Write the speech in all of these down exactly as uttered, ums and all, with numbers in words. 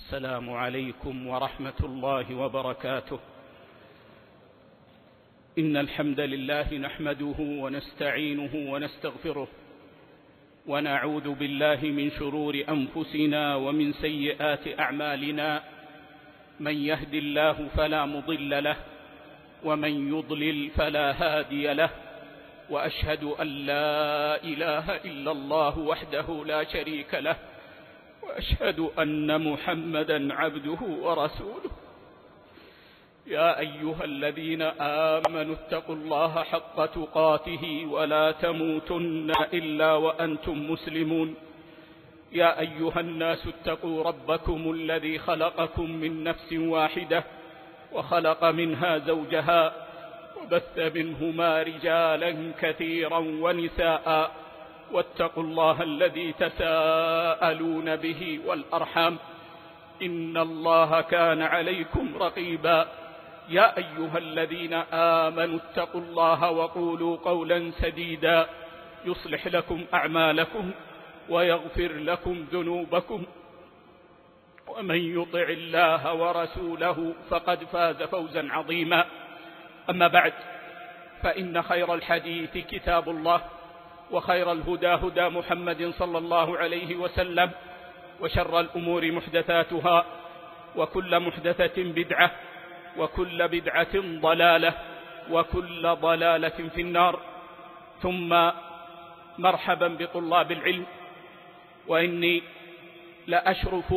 السلام عليكم ورحمة الله وبركاته. إن الحمد لله نحمده ونستعينه ونستغفره، ونعوذ بالله من شرور أنفسنا ومن سيئات أعمالنا. من يهد الله فلا مضل له، ومن يضلل فلا هادي له، وأشهد أن لا إله إلا الله وحده لا شريك له، وأشهد أن محمدًا عبده ورسوله. يا أيها الذين آمنوا اتقوا الله حق تقاته ولا تموتن إلا وأنتم مسلمون. يا أيها الناس اتقوا ربكم الذي خلقكم من نفس واحدة، وخلق منها زوجها، وبث منهما رجالا كثيرا ونساء. واتقوا الله الذي تساءلون به والأرحام، إن الله كان عليكم رقيبا. يا أيها الذين آمنوا اتقوا الله وقولوا قولا سديدا يصلح لكم أعمالكم ويغفر لكم ذنوبكم، ومن يطع الله ورسوله فقد فاز فوزا عظيما. أما بعد، فإن خير الحديث كتاب الله، وخير الهدى هدى محمد صلى الله عليه وسلم، وشر الأمور محدثاتها، وكل محدثة بدعة، وكل بدعة ضلالة، وكل ضلالة في النار. ثم مرحبا بطلاب العلم، وإني لأشرف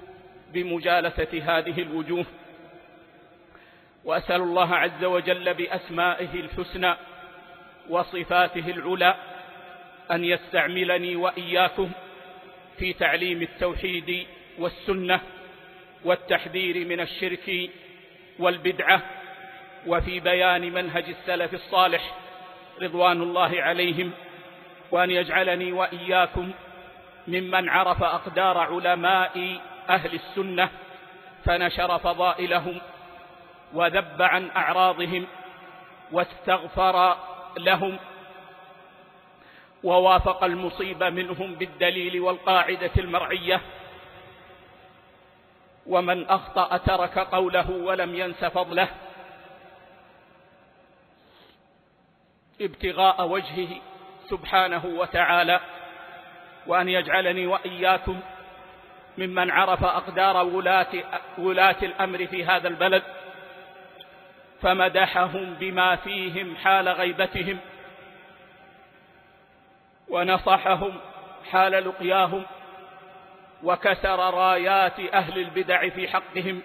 بمجالسة هذه الوجوه، وأسأل الله عز وجل بأسمائه الحسنى وصفاته العلى أن يستعملني وإياكم في تعليم التوحيد والسنة، والتحذير من الشرك والبدعة، وفي بيان منهج السلف الصالح رضوان الله عليهم، وأن يجعلني وإياكم ممن عرف أقدار علماء أهل السنة فنشر فضائلهم، وذب عن أعراضهم، واستغفر لهم، ووافق المصيبة منهم بالدليل والقاعدة المرعية. ومن أخطأ ترك قوله ولم ينس فضله، ابتغاء وجهه سبحانه وتعالى. وأن يجعلني وإياكم ممن عرف أقدار ولاة, ولاة الأمر في هذا البلد فمدحهم بما فيهم حال غيبتهم، ونصحهم حال لقياهم، وكسر رايات أهل البدع في حقهم.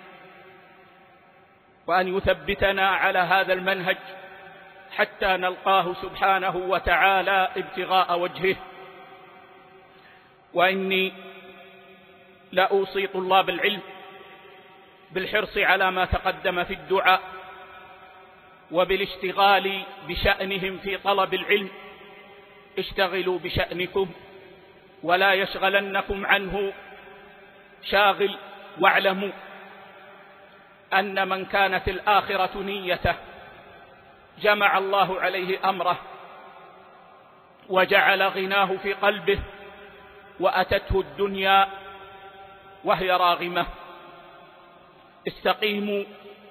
وأن يثبتنا على هذا المنهج حتى نلقاه سبحانه وتعالى ابتغاء وجهه. وإني لأوصي طلاب العلم بالحرص على ما تقدم في الدعاء، وبالاشتغال بشأنهم في طلب العلم. اشتغلوا بشأنكم ولا يشغلنكم عنه شاغل، واعلموا أن من كانت الآخرة نيته جمع الله عليه أمره، وجعل غناه في قلبه، وأتته الدنيا وهي راغمة. استقيموا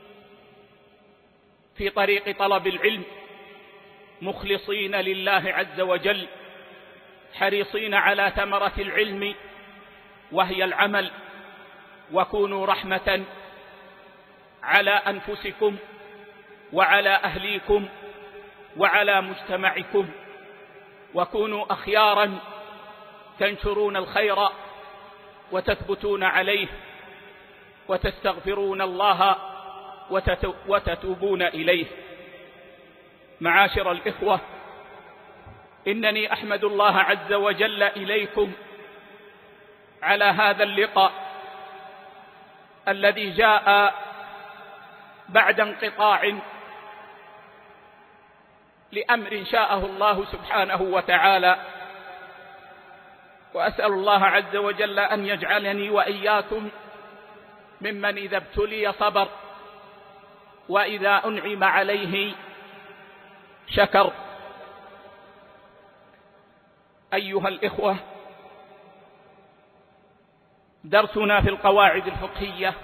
في طريق طلب العلم مخلصين لله عز وجل، حريصين على ثمرة العلم وهي العمل. وكونوا رحمة على أنفسكم وعلى أهليكم وعلى مجتمعكم، وكونوا أخيارا تنشرون الخير وتثبتون عليه، وتستغفرون الله وتتوبون إليه. معاشر الإخوة، إنني أحمد الله عز وجل إليكم على هذا اللقاء الذي جاء بعد انقطاع لأمر شاءه الله سبحانه وتعالى. وأسأل الله عز وجل أن يجعلني وإياكم ممن إذا ابتلي صبر، وإذا أنعم عليه شكر. أيها الإخوة، درسنا في القواعد الفقهية،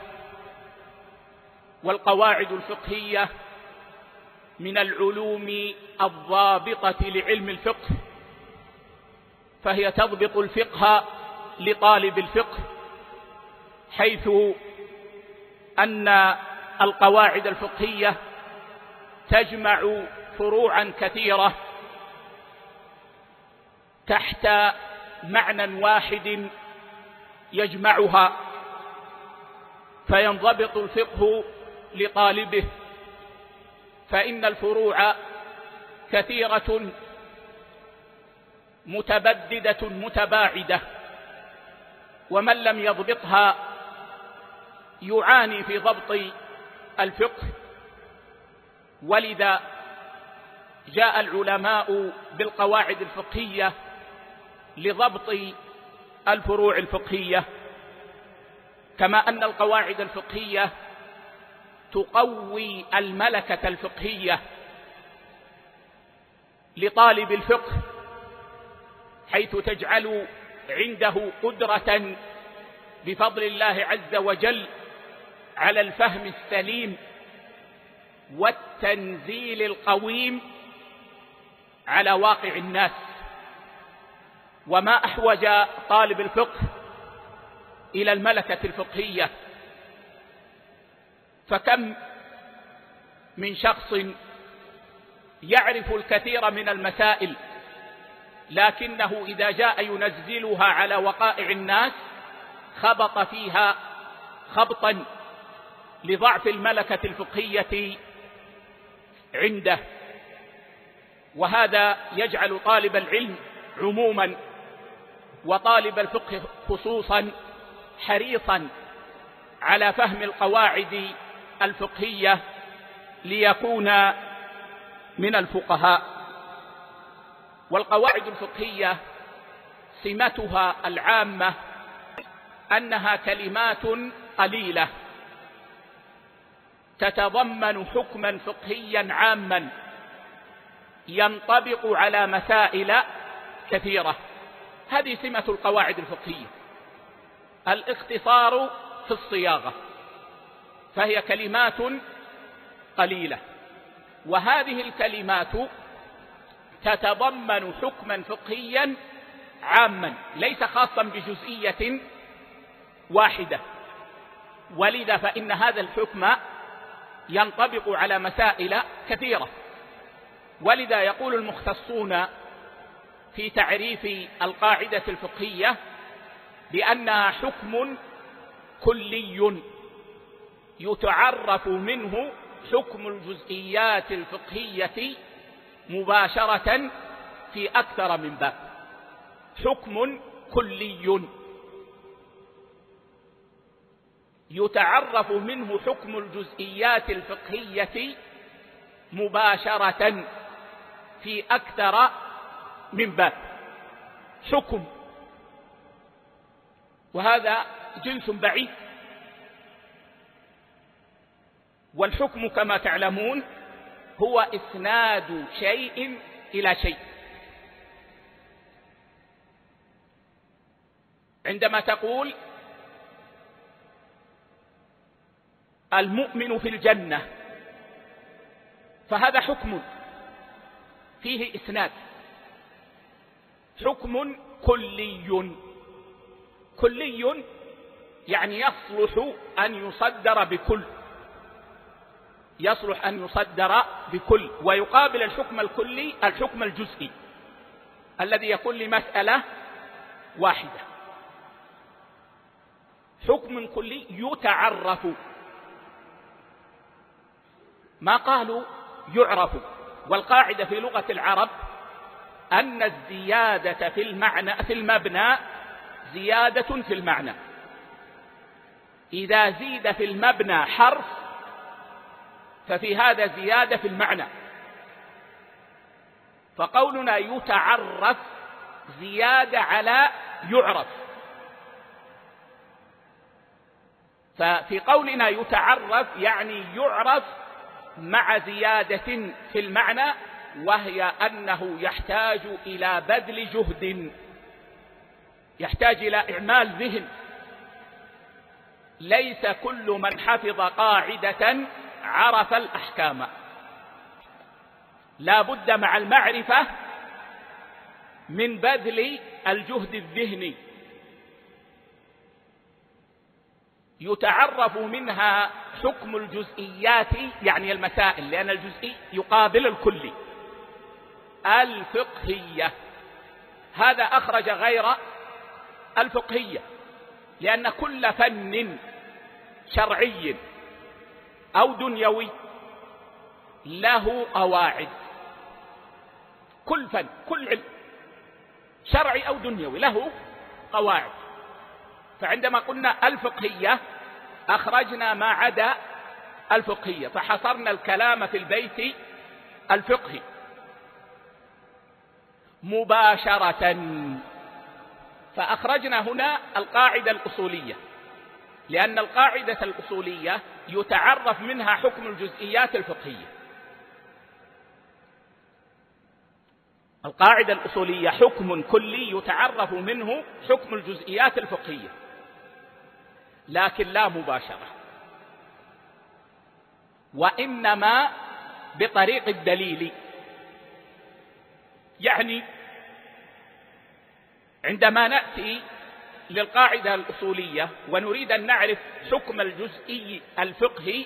والقواعد الفقهية من العلوم الضابطة لعلم الفقه، فهي تضبط الفقه لطالب الفقه، حيث أن القواعد الفقهية تجمع فروعا كثيرة تحت معنى واحد يجمعها، فينضبط الفقه لطالبه، فإن الفروع كثيرة متبددة متباعدة، ومن لم يضبطها يعاني في ضبط الفقه. ولذا جاء العلماء بالقواعد الفقهية لضبط الفروع الفقهية، كما أن القواعد الفقهية تقوي الملكة الفقهية لطالب الفقه، حيث تجعل عنده قدرة بفضل الله عز وجل على الفهم السليم والتنزيل القويم على واقع الناس. وما أحوج طالب الفقه إلى الملكة الفقهية، فكم من شخص يعرف الكثير من المسائل، لكنه إذا جاء ينزلها على وقائع الناس خبط فيها خبطا لضعف الملكة الفقهية عنده. وهذا يجعل طالب العلم عموما وطالب الفقه خصوصا حريصا على فهم القواعد الفقهية ليكون من الفقهاء. والقواعد الفقهية سمتها العامة أنها كلمات قليلة تتضمن حكما فقهيا عاما ينطبق على مسائل كثيرة. هذه سمة القواعد الفقهية، الاختصار في الصياغة، فهي كلمات قليلة، وهذه الكلمات تتضمن حكما فقهيا عاما ليس خاصا بجزئية واحدة، ولذا فإن هذا الحكم ينطبق على مسائل كثيرة. ولذا يقول المختصون في تعريف القاعدة الفقهية بأنها حكم كلي يتعرف منه حكم الجزئيات الفقهية مباشرة في أكثر من باب. حكم كلي يتعرف منه حكم الجزئيات الفقهية مباشرة في أكثر من باب. حكم، وهذا جنس بعيد. والحكم كما تعلمون هو إسناد شيء إلى شيء. عندما تقول المؤمن في الجنة فهذا حكم فيه إسناد، حكم كلي. كلي يعني يصلح أن يصدر بكل، يصلح أن يصدر بكل. ويقابل الحكم الكلي الحكم الجزئي الذي يكون لمسألة واحدة. حكم كلي يتعرف، ما قالوا يعرف. والقاعدة في لغة العرب أن الزيادة في المعنى في المبنى زيادة في المعنى. إذا زيد في المبنى حرف ففي هذا زيادة في المعنى. فقولنا يتعرف زيادة على يعرف. ففي قولنا يتعرف يعني يعرف مع زيادة في المعنى، وهي أنه يحتاج إلى بذل جهد، يحتاج إلى إعمال ذهن ليس كل من حفظ قاعدة عرف الأحكام، لا بد مع المعرفة من بذل الجهد الذهني يتعرف منها حكم الجزئيات، يعني المسائل، لأن الجزئي يقابل الكلي، الفقهية. هذا أخرج غير الفقهية، لأن كل فن شرعي أو دنيوي له قواعد. كل فن، كل علم شرعي أو دنيوي له قواعد. فعندما قلنا الفقهية أخرجنا ما عدا الفقهية، فحصرنا الكلام في البيت الفقهي مباشرة، فأخرجنا هنا القاعدة الأصولية، لأن القاعدة الأصولية يتعرف منها حكم الجزئيات الفقهية. القاعدة الأصولية حكم كلي يتعرف منه حكم الجزئيات الفقهية، لكن لا مباشرة، وإنما بطريق الدليل. يعني عندما نأتي للقاعدة الأصولية ونريد أن نعرف حكم الجزئي الفقهي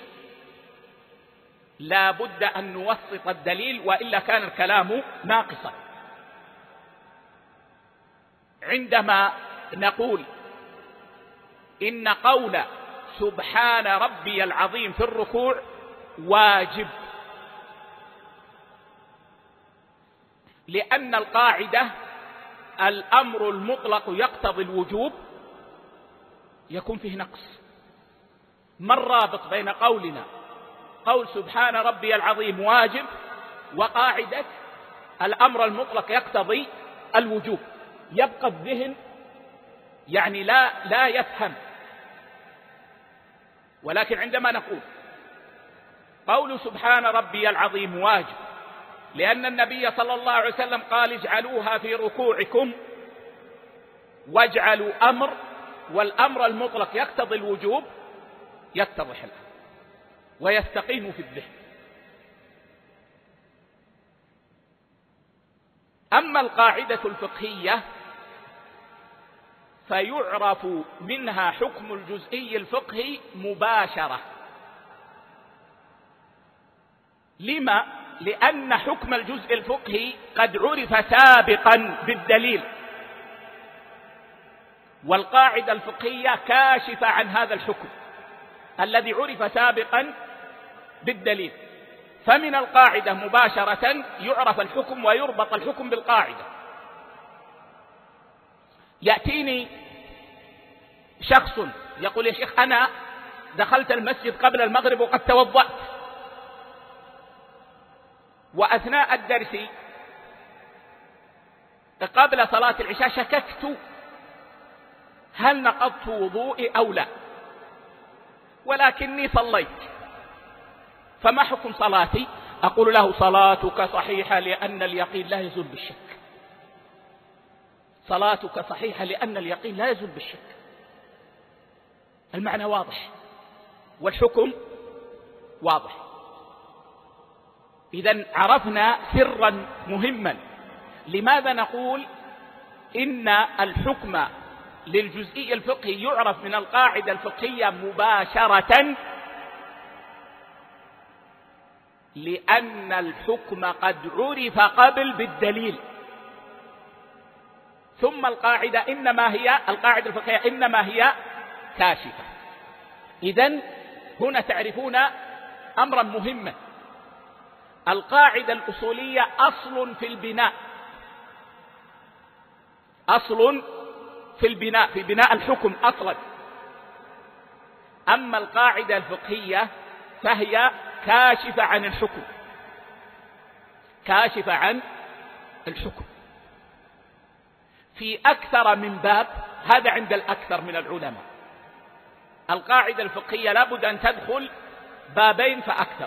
لا بد أن نوسط الدليل، وإلا كان الكلام ناقصا. عندما نقول إن قول سبحان ربي العظيم في الركوع واجب، لأن القاعدة الأمر المطلق يقتضي الوجوب، يكون فيه نقص. ما الرابط بين قولنا قول سبحان ربي العظيم واجب وقاعدة الأمر المطلق يقتضي الوجوب؟ يبقى الذهن يعني لا لا يفهم. ولكن عندما نقول قول سبحان ربي العظيم واجب لأن النبي صلى الله عليه وسلم قال اجعلوها في ركوعكم، واجعلوا أمر، والأمر المطلق يقتضي الوجوب، يتضح الأمر ويستقيم في الذهن. أما القاعدة الفقهية فيعرف منها حكم الجزئي الفقهي مباشرة. لما؟ لأن حكم الجزء الفقهي قد عرف سابقا بالدليل، والقاعدة الفقهية كاشفة عن هذا الحكم الذي عرف سابقا بالدليل. فمن القاعدة مباشرة يعرف الحكم ويربط الحكم بالقاعدة. يأتيني شخص يقول يا شيخ أنا دخلت المسجد قبل المغرب وقد توضأت، وأثناء الدرس قبل صلاة العشاء شككت هل نقضت وضوئي أو لا، ولكني صليت، فما حكم صلاتي؟ أقول له صلاتك صحيحة لأن اليقين لا يزول بالشك. صلاتك صحيحة لأن اليقين لا يزول بالشك. المعنى واضح والحكم واضح. إذن عرفنا سرا مهما. لماذا نقول إن الحكم للجزئي الفقهي يعرف من القاعدة الفقهية مباشرة؟ لأن الحكم قد عرف قبل بالدليل، ثم القاعدة إنما هي القاعدة الفقهية إنما هي كاشفة. إذن هنا تعرفون أمرا مهما. القاعدة الأصولية أصل في البناء، أصل في البناء، في بناء الحكم أصلا. أما القاعدة الفقهية فهي كاشفة عن الحكم، كاشفة عن الحكم في أكثر من باب. هذا عند الأكثر من العلماء. القاعدة الفقهية لابد أن تدخل بابين فأكثر،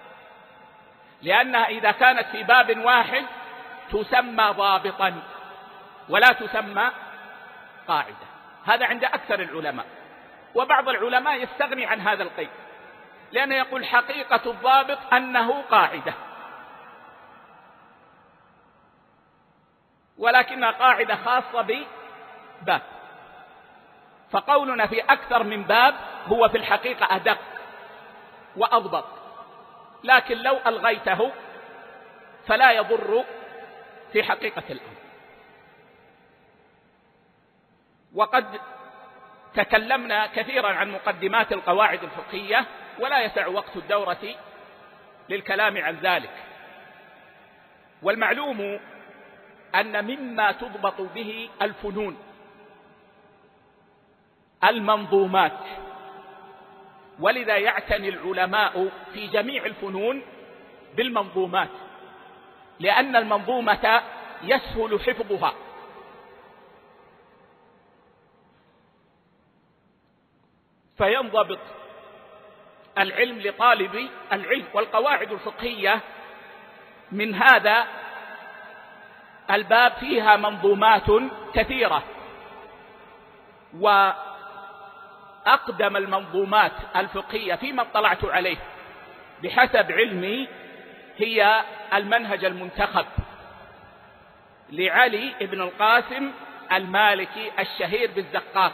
لأنها إذا كانت في باب واحد تسمى ضابطا ولا تسمى قاعدة. هذا عند أكثر العلماء. وبعض العلماء يستغني عن هذا القيد، لأنه يقول حقيقة الضابط أنه قاعدة، ولكنها قاعدة خاصة بباب، فقولنا في أكثر من باب هو في الحقيقة أدق وأضبط، لكن لو ألغيته فلا يضر في حقيقة الأمر. وقد تكلمنا كثيرا عن مقدمات القواعد الفقهية، ولا يسع وقت الدورة للكلام عن ذلك. والمعلوم أن مما تضبط به الفنون المنظومات، ولذا يعتني العلماء في جميع الفنون بالمنظومات، لأن المنظومة يسهل حفظها، فينضبط العلم لطالب العلم. والقواعد الفقهية من هذا الباب فيها منظومات كثيرة، وأقدم المنظومات الفقهية فيما اطلعت عليه بحسب علمي هي المنهج المنتخب لعلي بن القاسم المالكي الشهير بالزقاق،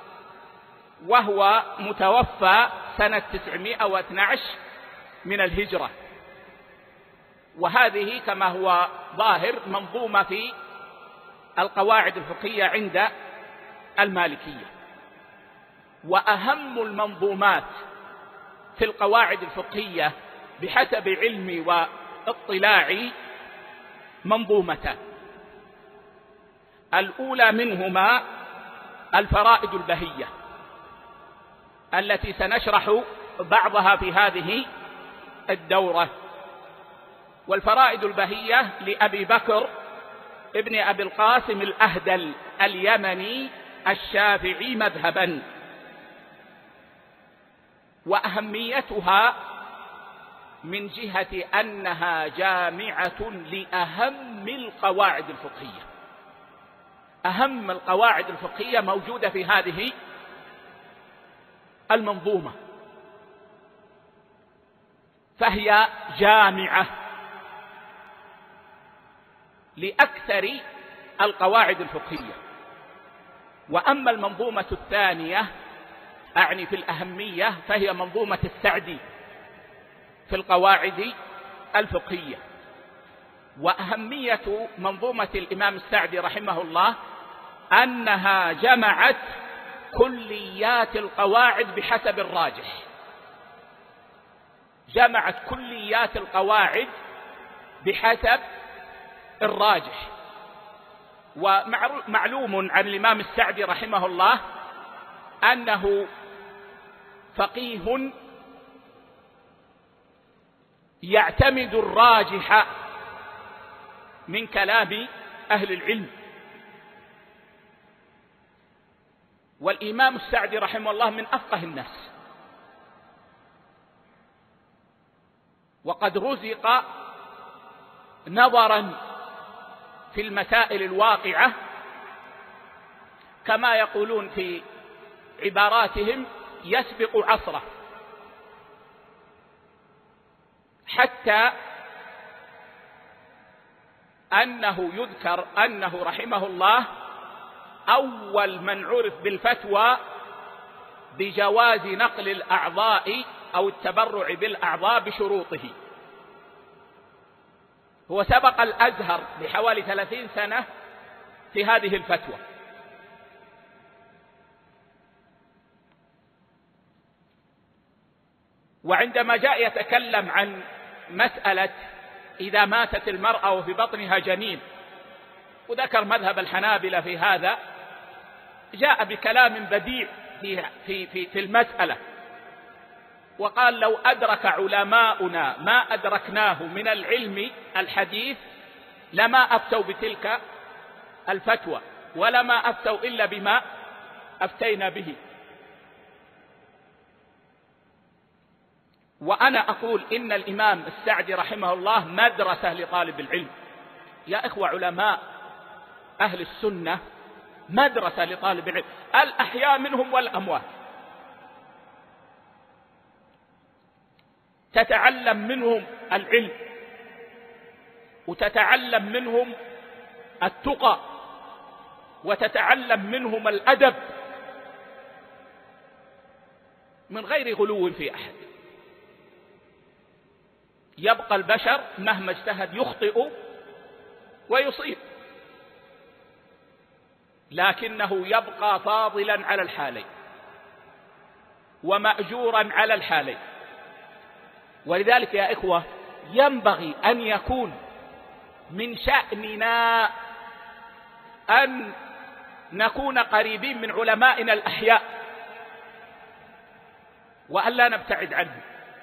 وهو متوفى سنة تسعمائة واثني عشر من الهجرة، وهذه كما هو ظاهر منظومة في القواعد الفقهية عند المالكية. وأهم المنظومات في القواعد الفقهية بحسب علمي واطلاعي منظومتان، الأولى منهما الفرائد البهية التي سنشرح بعضها في هذه الدورة. والفرائد البهية لأبي بكر ابن أبي القاسم الأهدل اليمني الشافعي مذهبا، وأهميتها من جهة أنها جامعة لأهم القواعد الفقهية. أهم القواعد الفقهية موجودة في هذه المنظومة، فهي جامعة لأكثر القواعد الفقهية. وأما المنظومة الثانية أعني في الأهمية فهي منظومة السعدي في القواعد الفقهية. وأهمية منظومة الإمام السعدي رحمه الله أنها جمعت كليات القواعد بحسب الراجح، جمعت كليات القواعد بحسب الراجح. ومعلوم عن الإمام السعدي رحمه الله أنه فقيه يعتمد الراجح من كلام أهل العلم. والإمام السعدي رحمه الله من أفقه الناس، وقد رزق نظرا في المسائل الواقعة، كما يقولون في عباراتهم يسبق عصره، حتى أنه يذكر أنه رحمه الله أول من عرف بالفتوى بجواز نقل الأعضاء أو التبرع بالأعضاء بشروطه. هو سبق الأزهر بحوالي ثلاثين سنة في هذه الفتوى. وعندما جاء يتكلم عن مسألة إذا ماتت المرأة وفي بطنها جنين، وذكر مذهب الحنابلة في هذا، جاء بكلام بديع في, في, في, في المسألة، وقال لو أدرك علماؤنا ما أدركناه من العلم الحديث لما أفتوا بتلك الفتوى، ولما أفتوا إلا بما أفتينا به. وأنا أقول إن الإمام السعدي رحمه الله مدرسة لطالب العلم. يا إخوة، علماء أهل السنة مدرسة لطالب العلم، الأحياء منهم والأموات. تتعلم منهم العلم وتتعلم منهم التقى وتتعلم منهم الأدب من غير غلو في أحد. يبقى البشر مهما اجتهد يخطئ ويصيب، لكنه يبقى فاضلا على الحالين ومأجورا على الحالين. ولذلك يا إخوة ينبغي أن يكون من شأننا أن نكون قريبين من علمائنا الأحياء وأن لا نبتعد عنه.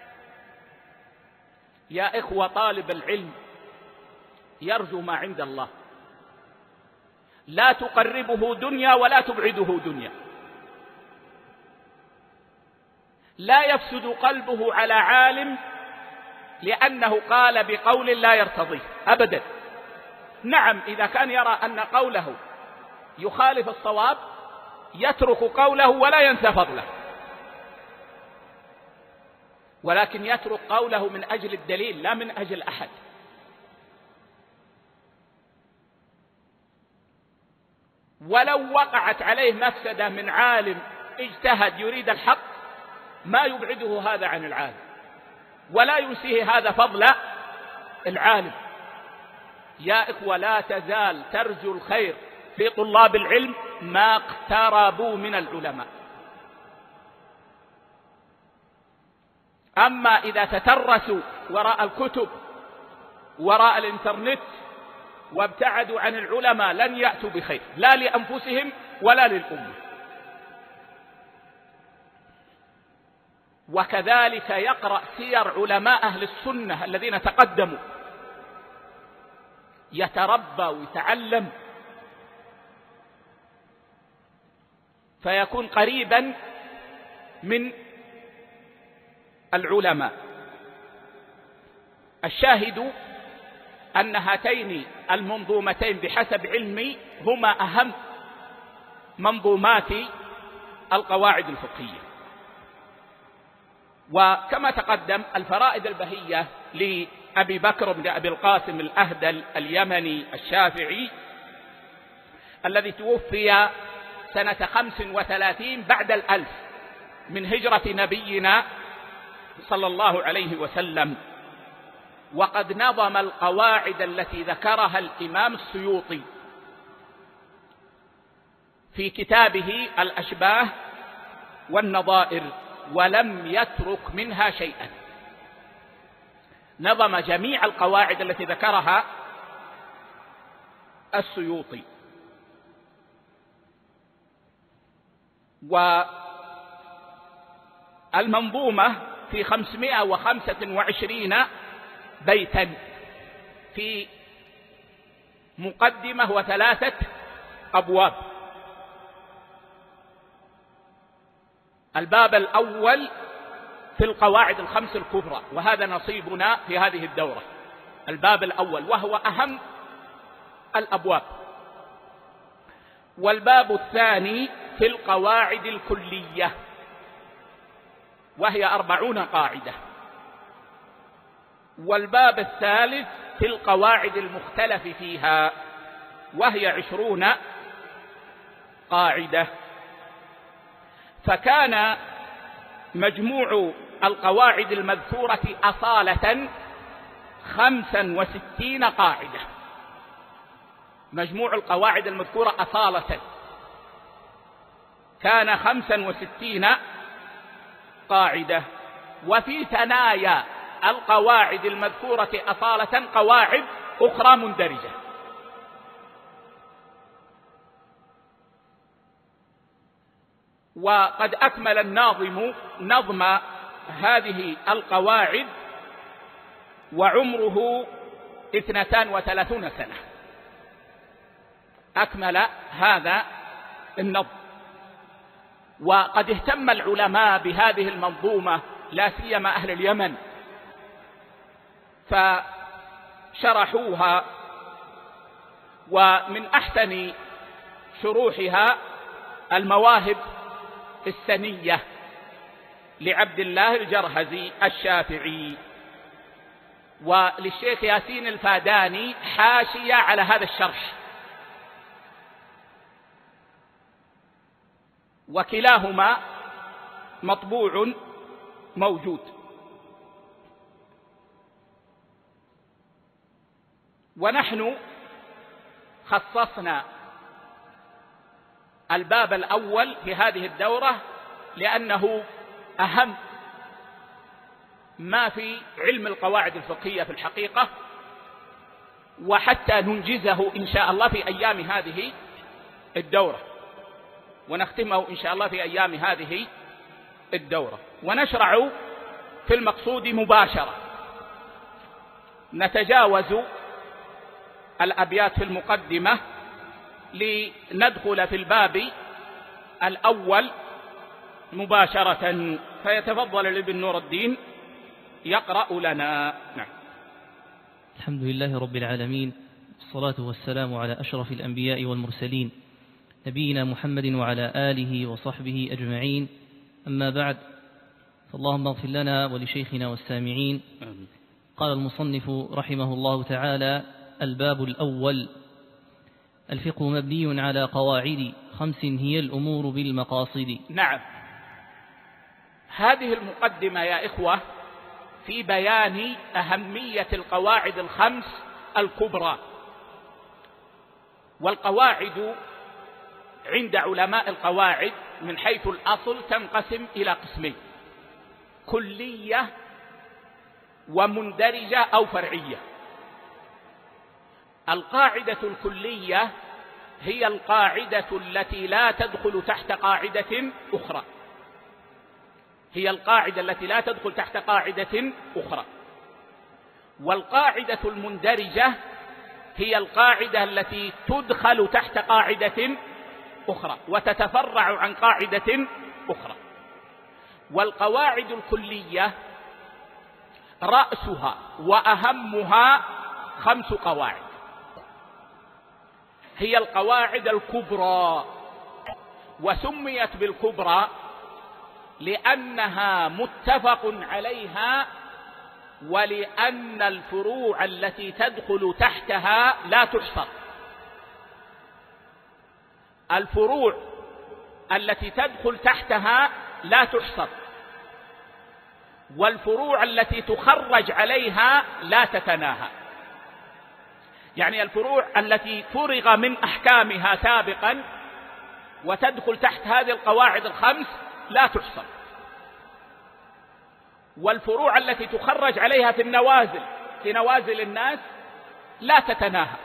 يا إخوة طالب العلم يرجو ما عند الله، لا تقربه دنيا ولا تبعده دنيا. لا يفسد قلبه على عالم لأنه قال بقول لا يرتضيه أبدا. نعم إذا كان يرى أن قوله يخالف الصواب يترك قوله ولا ينسى فضله، ولكن يترك قوله من أجل الدليل لا من أجل أحد. ولو وقعت عليه مفسدة من عالم اجتهد يريد الحق ما يبعده هذا عن العالم ولا ينسيه هذا فضل العالم. يا إخوة لا تزال ترجو الخير في طلاب العلم ما اقتربوا من العلماء. أما إذا تترسوا وراء الكتب وراء الإنترنت وابتعدوا عن العلماء لن يأتوا بخير لا لأنفسهم ولا للأمة. وكذلك يقرأ سير علماء أهل السنة الذين تقدموا يتربى ويتعلم فيكون قريبا من العلماء. الشاهد أن هاتين المنظومتين بحسب علمي هما أهم منظومات القواعد الفقهية. وكما تقدم الفرائد البهية لأبي بكر بن أبي القاسم الأهدل اليمني الشافعي الذي توفي سنة خمس وثلاثين بعد الألف من هجرة نبينا صلى الله عليه وسلم. وقد نظم القواعد التي ذكرها الإمام السيوطي في كتابه الأشباه والنظائر ولم يترك منها شيئا. نظم جميع القواعد التي ذكرها السيوطي. والمنظومة في خمسمائة وخمسة وعشرين بيتا في مقدمة وثلاثة أبواب. الباب الأول في القواعد الخمس الكبرى وهذا نصيبنا في هذه الدورة. الباب الأول وهو أهم الأبواب. والباب الثاني في القواعد الكلية وهي أربعون قاعدة. والباب الثالث في القواعد المختلف فيها وهي عشرون قاعدة. فكان مجموع القواعد المذكورة أصالة خمسا وستين قاعدة. مجموع القواعد المذكورة أصالة كان خمسا وستين قاعدة. وفي ثنايا القواعد المذكورة أصالة قواعد أخرى مندرجة. وقد أكمل الناظم نظم هذه القواعد وعمره اثنتان وثلاثون سنة. أكمل هذا النظم. وقد اهتم العلماء بهذه المنظومة لا سيما أهل اليمن فشرحوها. ومن أحسن شروحها المواهب السنية لعبد الله الجرهزي الشافعي. وللشيخ ياسين الفاداني حاشية على هذا الشرح، وكلاهما مطبوع موجود. ونحن خصصنا الباب الأول في هذه الدورة لأنه أهم ما في علم القواعد الفقهية في الحقيقة، وحتى ننجزه إن شاء الله في أيام هذه الدورة، ونختمه إن شاء الله في أيام هذه الدورة. ونشرع في المقصود مباشرة، نتجاوز الأبيات في المقدمة لندخل في الباب الأول مباشرة. فيتفضل الابن نور الدين يقرأ لنا. نعم. الحمد لله رب العالمين، والصلاة والسلام على أشرف الأنبياء والمرسلين نبينا محمد وعلى آله وصحبه أجمعين، أما بعد، فاللهم اغفر لنا ولشيخنا والسامعين. آمين. قال المصنف رحمه الله تعالى: الباب الأول: الفقه مبني على قواعد خمس هي الأمور بالمقاصد. نعم، هذه المقدمة يا إخوة في بيان أهمية القواعد الخمس الكبرى. والقواعد عند علماء القواعد من حيث الأصل تنقسم إلى قسمين: كلية ومندرجة أو فرعية. القاعدة الكلية هي القاعدة التي لا تدخل تحت قاعدة أخرى، هي القاعدة التي لا تدخل تحت قاعدة أخرى. والقاعدة المندرجة هي القاعدة التي تدخل تحت قاعدة أخرى وتتفرع عن قاعدة أخرى. والقواعد الكلية رأسها وأهمها خمس قواعد، هي القواعد الكبرى. وسميت بالكبرى لأنها متفق عليها، ولأن الفروع التي تدخل تحتها لا تحصر. الفروع التي تدخل تحتها لا تحصر، والفروع التي تخرج عليها لا تتناهى. يعني الفروع التي فرغ من أحكامها سابقا وتدخل تحت هذه القواعد الخمس لا تحصر، والفروع التي تخرج عليها في النوازل في نوازل الناس لا تتناهى.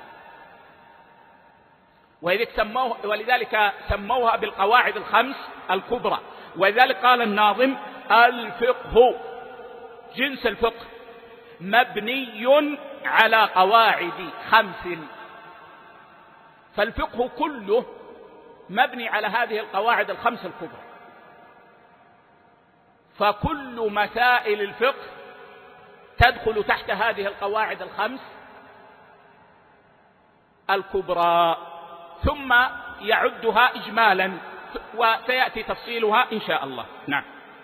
ولذلك سموها بالقواعد الخمس الكبرى. ولذلك قال الناظم: الفقه، جنس الفقه، مبني على قواعد خمس. فالفقه كله مبني على هذه القواعد الخمس الكبرى. فكل مسائل الفقه تدخل تحت هذه القواعد الخمس الكبرى، ثم يعدها إجمالا، وسيأتي تفصيلها إن شاء الله. نعم.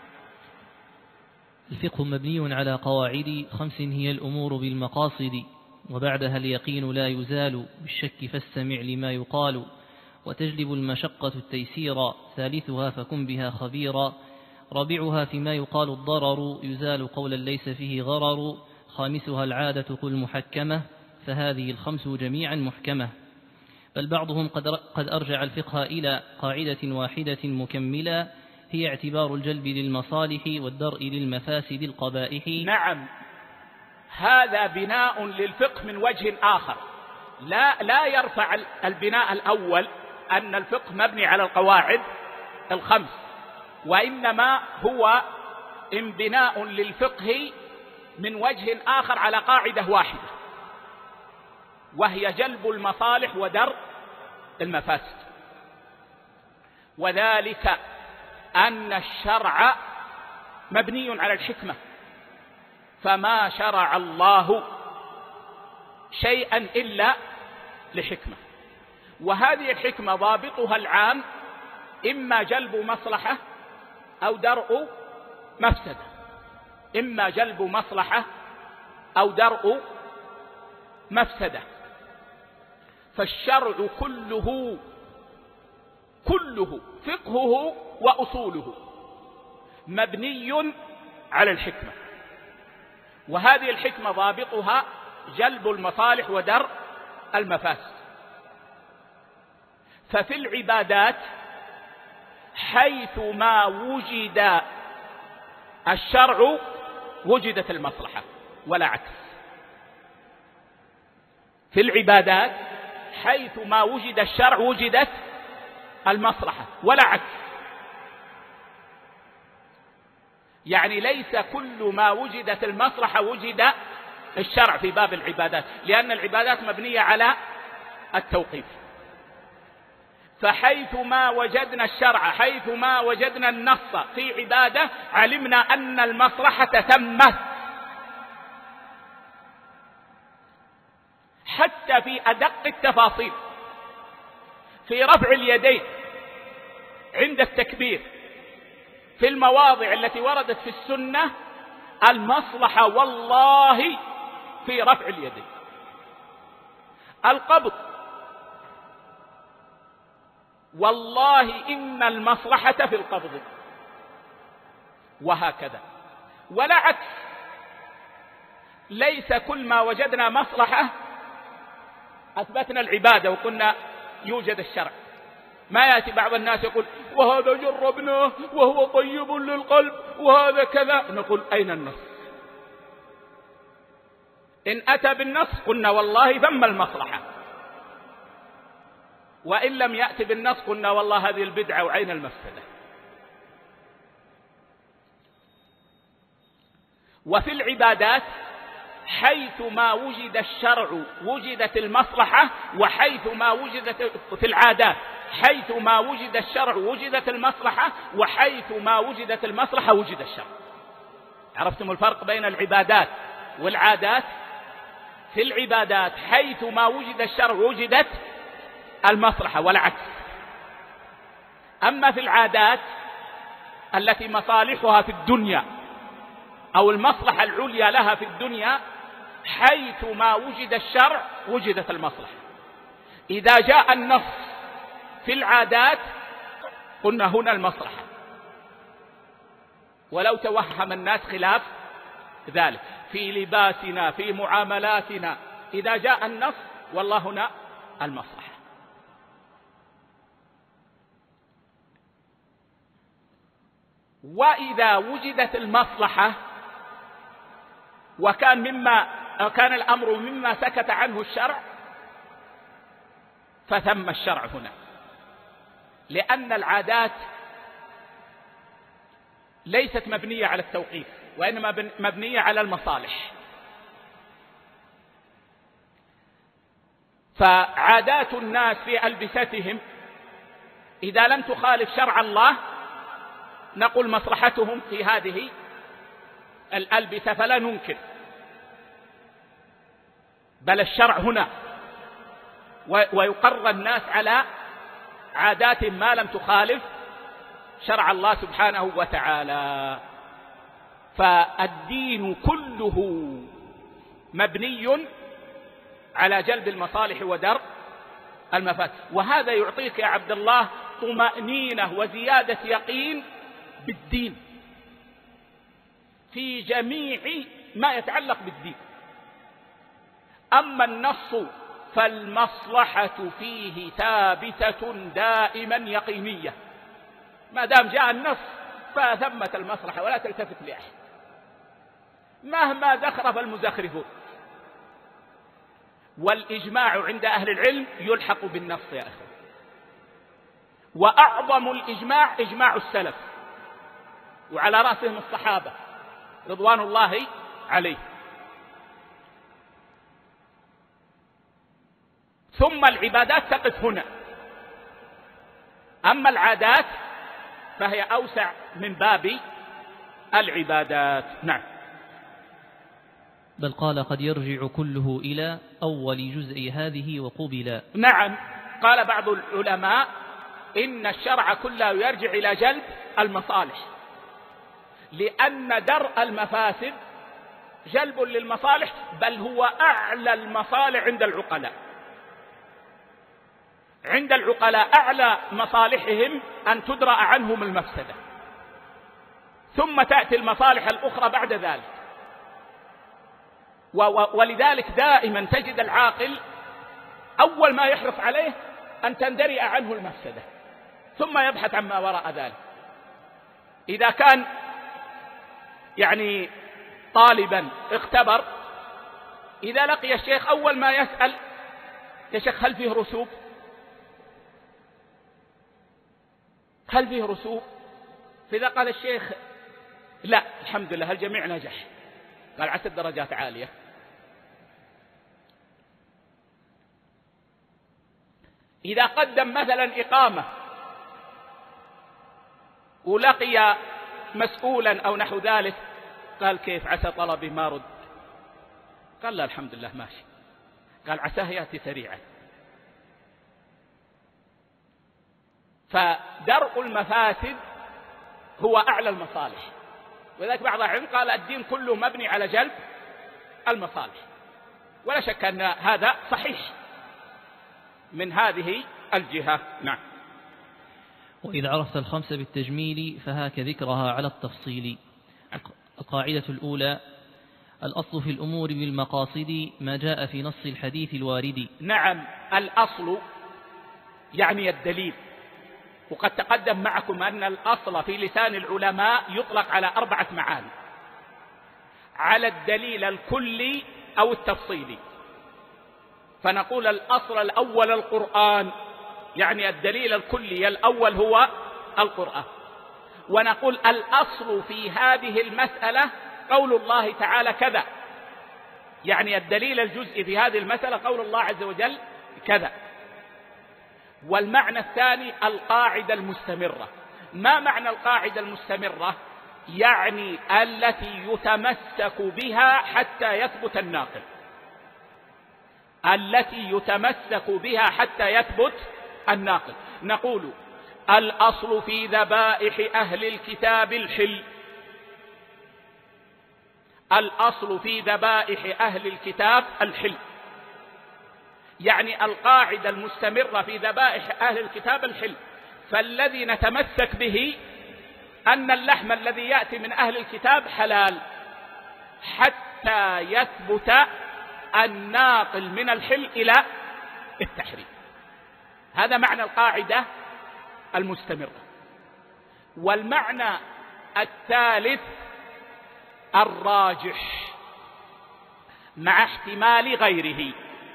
الفقه مبني على قواعد خمس هي الأمور بالمقاصد، وبعدها اليقين لا يزال، بالشك فاستمع لما يقال، وتجلب المشقة التيسير، ثالثها فكن بها خبيرا، رابعها فيما يقال الضرر، يزال قولا ليس فيه غرر، خامسها العادة قل محكمة، فهذه الخمس جميعا محكمة. بل بعضهم قد قد أرجع الفقه إلى قاعدة واحدة مكملة، هي اعتبار الجلب للمصالح والدرء للمفاسد القبائح. نعم، هذا بناء للفقه من وجه آخر، لا لا يرفع البناء الأول أن الفقه مبني على القواعد الخمس، وإنما هو انبناء للفقه من وجه آخر على قاعدة واحدة، وهي جلب المصالح ودرء المفاسد. وذلك أن الشرع مبني على الحكمة، فما شرع الله شيئا إلا لحكمة، وهذه الحكمة ضابطها العام إما جلب مصلحة أو درء مفسدة، إما جلب مصلحة أو درء مفسدة. فالشرع كله كله فقهه وأصوله مبني على الحكمة، وهذه الحكمة ضابطها جلب المصالح ودرء المفاسد. ففي العبادات حيث ما وجد الشرع وجدت المصلحة ولا عكس. في العبادات حيث ما وجد الشرع وجدت المصلحة ولا عكس. يعني ليس كل ما وجدت المصلحة وجد الشرع في باب العبادات، لأن العبادات مبنية على التوقيف. فحيث ما وجدنا الشرع، حيث ما وجدنا النص في عبادة، علمنا أن المصلحة تمت. حتى في أدق التفاصيل، في رفع اليدين عند التكبير، في المواضع التي وردت في السنة المصلحة والله في رفع اليدين. القبض والله إن المصلحة في القبض، وهكذا. ولا عكس، ليس كل ما وجدنا مصلحة أثبتنا العبادة وكنا يوجد الشرع. ما يأتي بعض الناس يقول وهذا جربناه وهو طيب للقلب وهذا كذا، نقول أين النص؟ إن أتى بالنص قلنا والله ثم المصلحة، وإن لم يأتي بالنص قلنا والله هذه البدعة وعين المفسدة. وفي العبادات حيث ما وجد الشرع وجدت المصلحة، وحيث ما وجدت في العادات حيث ما وجد الشرع وجدت المصلحة، وحيث ما وجدت المصلحة وجد الشرع. عرفتم الفرق بين العبادات والعادات؟ في العبادات حيث ما وجد الشرع وجدت المصلحة والعكس. أما في العادات التي مصالحها في الدنيا أو المصلحة العليا لها في الدنيا، حيث ما وجد الشرع وجدت المصلحة. إذا جاء النص في العادات قلنا هنا المصلحة، ولو توهم الناس خلاف ذلك في لباسنا في معاملاتنا، إذا جاء النص والله هنا المصلحة. وإذا وجدت المصلحة وكان مما كان الأمر مما سكت عنه الشرع فثم الشرع هنا، لأن العادات ليست مبنية على التوقيف وإنما مبنية على المصالح. فعادات الناس في ألبستهم إذا لم تخالف شرع الله نقول مصلحتهم في هذه الألبسة فلا ننكر، بل الشرع هنا، ويقر الناس على عادات ما لم تخالف شرع الله سبحانه وتعالى. فالدين كله مبني على جلب المصالح ودرء المفاسد، وهذا يعطيك يا عبد الله طمأنينة وزيادة يقين بالدين في جميع ما يتعلق بالدين. أما النص فالمصلحة فيه ثابتة دائما يقينية، ما دام جاء النص فثمة المصلحة ولا تلتفت لأحد مهما زخرف المزخرفون. والإجماع عند أهل العلم يلحق بالنص يا أخي، وأعظم الإجماع إجماع السلف وعلى رأسهم الصحابة رضوان الله عليه. ثم العبادات تقف هنا، أما العادات فهي أوسع من باب العبادات. نعم. بل قال قد يرجع كله إلى أول جزء هذه وقبلا. نعم، قال بعض العلماء إن الشرع كله يرجع إلى جلب المصالح، لأن درء المفاسد جلب للمصالح، بل هو أعلى المصالح عند العقلاء. عند العقلاء أعلى مصالحهم أن تدرأ عنهم المفسدة، ثم تأتي المصالح الأخرى بعد ذلك. ولذلك دائما تجد العاقل أول ما يحرص عليه أن تندرئ عنه المفسدة، ثم يبحث عما وراء ذلك. إذا كان يعني طالبا اختبر، إذا لقي الشيخ أول ما يسأل: يا شيخ هل فيه رسوب؟ هل فيه رسوب؟ فإذا قال الشيخ: لا الحمد لله الجميع نجح، قال عسى الدرجات عالية. إذا قدم مثلا إقامة ولقي مسؤولا أو نحو ذلك، قال: كيف عسى طلبي ما رد؟ قال: لا الحمد لله ماشي. قال: عساه يأتي سريعا. فدرء المفاسد هو أعلى المصالح، وذلك بعض العلم قال الدين كله مبني على جلب المصالح، ولا شك أن هذا صحيح من هذه الجهة. نعم. وإذا عرفت الخمس بالتجميل فهاك ذكرها على التفصيل. القاعدة الأولى: الأصل في الأمور بالمقاصد ما جاء في نص الحديث الوارد. نعم، الأصل يعني الدليل، وقد تقدم معكم أن الأصل في لسان العلماء يطلق على أربعة معاني: على الدليل الكلي أو التفصيلي. فنقول الأصل الأول القرآن، يعني الدليل الكلي الأول هو القرآن. ونقول الأصل في هذه المسألة قول الله تعالى كذا، يعني الدليل الجزئي في هذه المسألة قول الله عز وجل كذا. والمعنى الثاني القاعدة المستمرة. ما معنى القاعدة المستمرة؟ يعني التي يتمسك بها حتى يثبت الناقل، التي يتمسك بها حتى يثبت الناقل. نقول الأصل في ذبائح أهل الكتاب الحل، الأصل في ذبائح أهل الكتاب الحل، يعني القاعدة المستمرة في ذبائح أهل الكتاب الحل. فالذي نتمسك به أن اللحم الذي يأتي من أهل الكتاب حلال حتى يثبت الناقل من الحل إلى التحريم. هذا معنى القاعدة المستمرة. والمعنى الثالث الراجح مع احتمال غيره.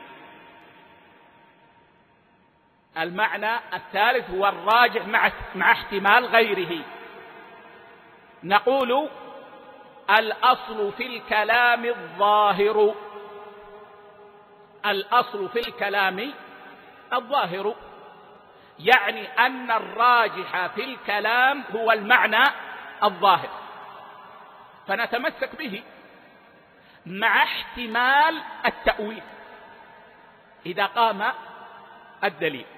المعنى الثالث هو الراجح مع مع احتمال غيره. نقول الأصل في الكلام الظاهر، الأصل في الكلام الظاهر، يعني أن الراجح في الكلام هو المعنى الظاهر، فنتمسك به مع احتمال التأويل إذا قام الدليل.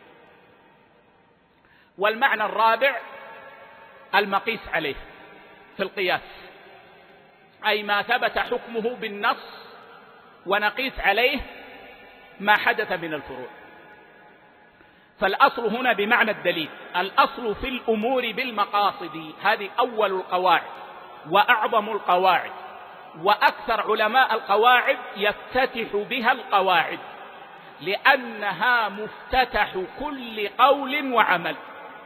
والمعنى الرابع المقيس عليه في القياس، أي ما ثبت حكمه بالنص ونقيس عليه ما حدث من الفروع. فالأصل هنا بمعنى الدليل. الأصل في الأمور بالمقاصد، هذه أول القواعد وأعظم القواعد، وأكثر علماء القواعد يفتتح بها القواعد لأنها مفتتح كل قول وعمل.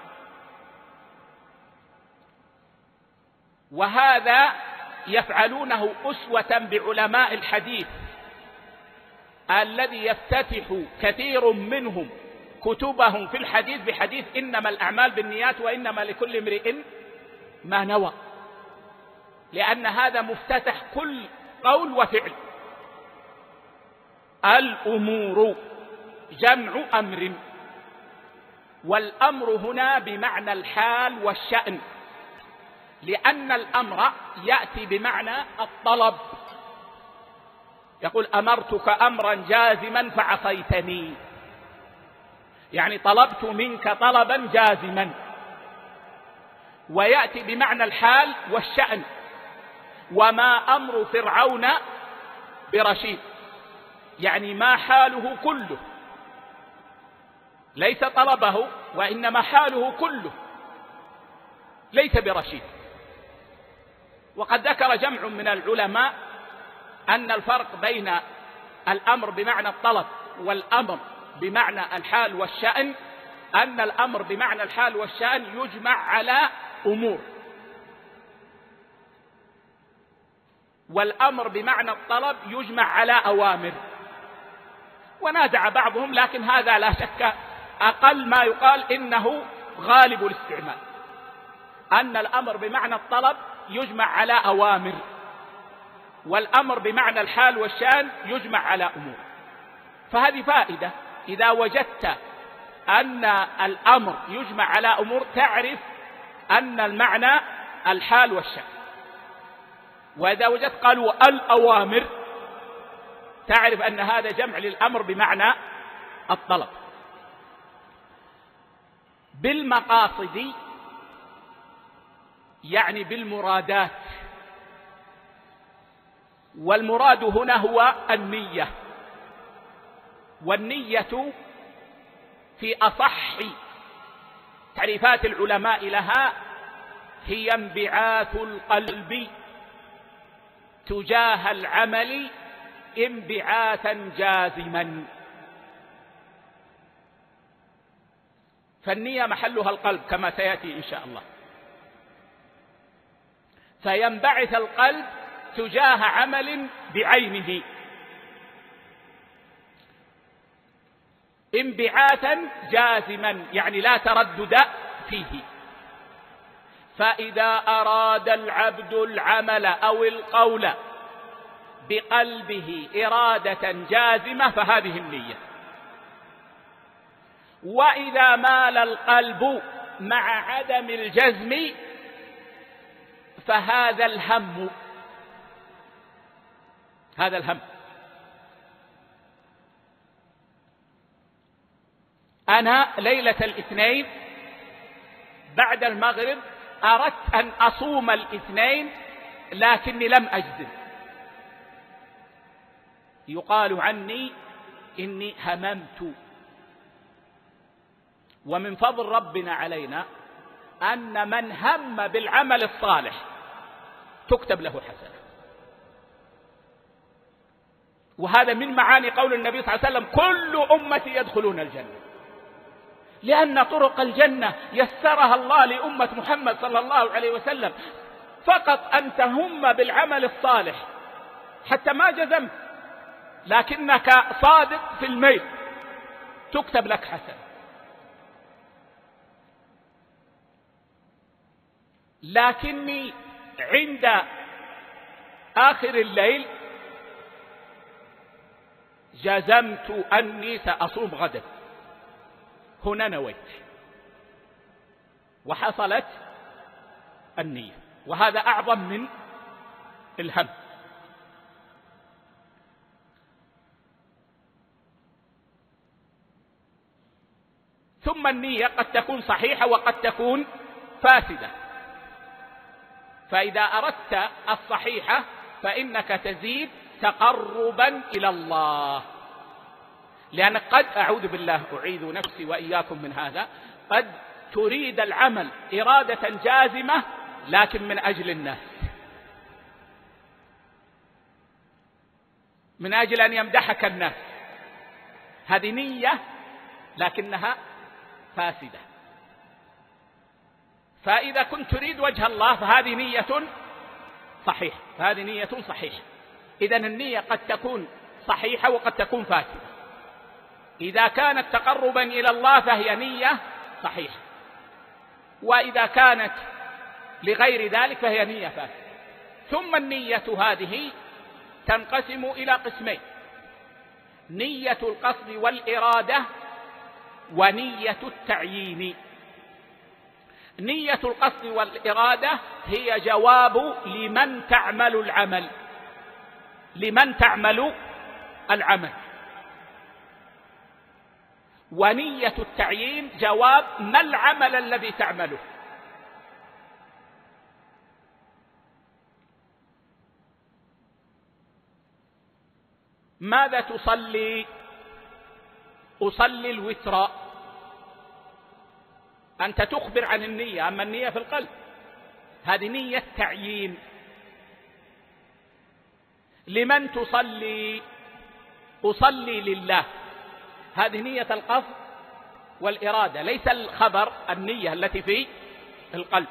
وهذا يفعلونه أسوة بعلماء الحديث الذي يفتتح كثير منهم كتبهم في الحديث بحديث إنما الأعمال بالنيات وإنما لكل امرئ ما نوى، لأن هذا مفتتح كل قول وفعل. الأمور جمع أمر، والأمر هنا بمعنى الحال والشأن، لأن الأمر يأتي بمعنى الطلب. يقول أمرتك أمرا جازما فعصيتني، يعني طلبت منك طلبا جازما. ويأتي بمعنى الحال والشأن. وما أمر فرعون برشيد، يعني ما حاله كله، ليس طلبه وإنما حاله كله ليس برشيد. وقد ذكر جمع من العلماء أن الفرق بين الأمر بمعنى الطلب والأمر بمعنى الحال والشأن أن الأمر بمعنى الحال والشأن يجمع على أمور، والأمر بمعنى الطلب يجمع على أوامر. ونازع بعضهم، لكن هذا لا شك أقل ما يقال إنه غالب الاستعمال، أن الأمر بمعنى الطلب يجمع على أوامر، والأمر بمعنى الحال والشأن يجمع على أمور. فهذه فائدة، إذا وجدت أن الأمر يجمع على أمور تعرف أن المعنى الحال والشأن. وإذا وجدت قالوا الأوامر تعرف أن هذا جمع للأمر بمعنى الطلب. بالمقاصد يعني بالمرادات، والمراد هنا هو النية. والنية في أصح تعريفات العلماء لها هي انبعاث القلب تجاه العمل انبعاثا جازما. فالنية محلها القلب كما سيأتي إن شاء الله. فينبعث القلب تجاه عمل بعينه انبعاثا جازما، يعني لا تردد فيه. فإذا أراد العبد العمل أو القول بقلبه إرادة جازمة فهذه النية. وإذا مال القلب مع عدم الجزم فهذا الهم، هذا الهم. أنا ليلة الاثنين بعد المغرب أردت أن أصوم الاثنين لكني لم أجزم، يقال عني إني هممت. ومن فضل ربنا علينا أن من هم بالعمل الصالح تكتب له حسنة. وهذا من معاني قول النبي صلى الله عليه وسلم كل أمتي يدخلون الجنة، لأن طرق الجنة يسرها الله لأمة محمد صلى الله عليه وسلم. فقط أن تهم بالعمل الصالح حتى ما جزمت لكنك صادق في الميل تكتب لك حسنة. لكني عند آخر الليل جزمت أني سأصوم غدا، هنا نويت وحصلت النية، وهذا أعظم من الهم. ثم النية قد تكون صحيحة وقد تكون فاسدة. فإذا أردت الصحيحة فإنك تزيد تقربا إلى الله، لأنك قد أعوذ بالله أعيذ نفسي وإياكم من هذا، قد تريد العمل إرادة جازمة لكن من أجل الناس، من أجل أن يمدحك الناس، هذه نية لكنها فاسدة. فإذا كنت تريد وجه الله فهذه نية صحيحة، فهذه نية صحيحة. إذن النية قد تكون صحيحة وقد تكون فاسدة. إذا كانت تقربا إلى الله فهي نية صحيحة، وإذا كانت لغير ذلك فهي نية فاسدة. ثم النية هذه تنقسم إلى قسمين: نية القصد والإرادة ونية التعيين. نية القصد والإرادة هي جواب لمن تعمل العمل، لمن تعمل العمل. ونية التعيين جواب ما العمل الذي تعمله. ماذا تصلي؟ أصلي الوتر. أنت تخبر عن النية، أما النية في القلب، هذه نية تعيين. لمن تصلي؟ أصلي لله، هذه نية القصد والإرادة، ليس الخبر النية التي في القلب.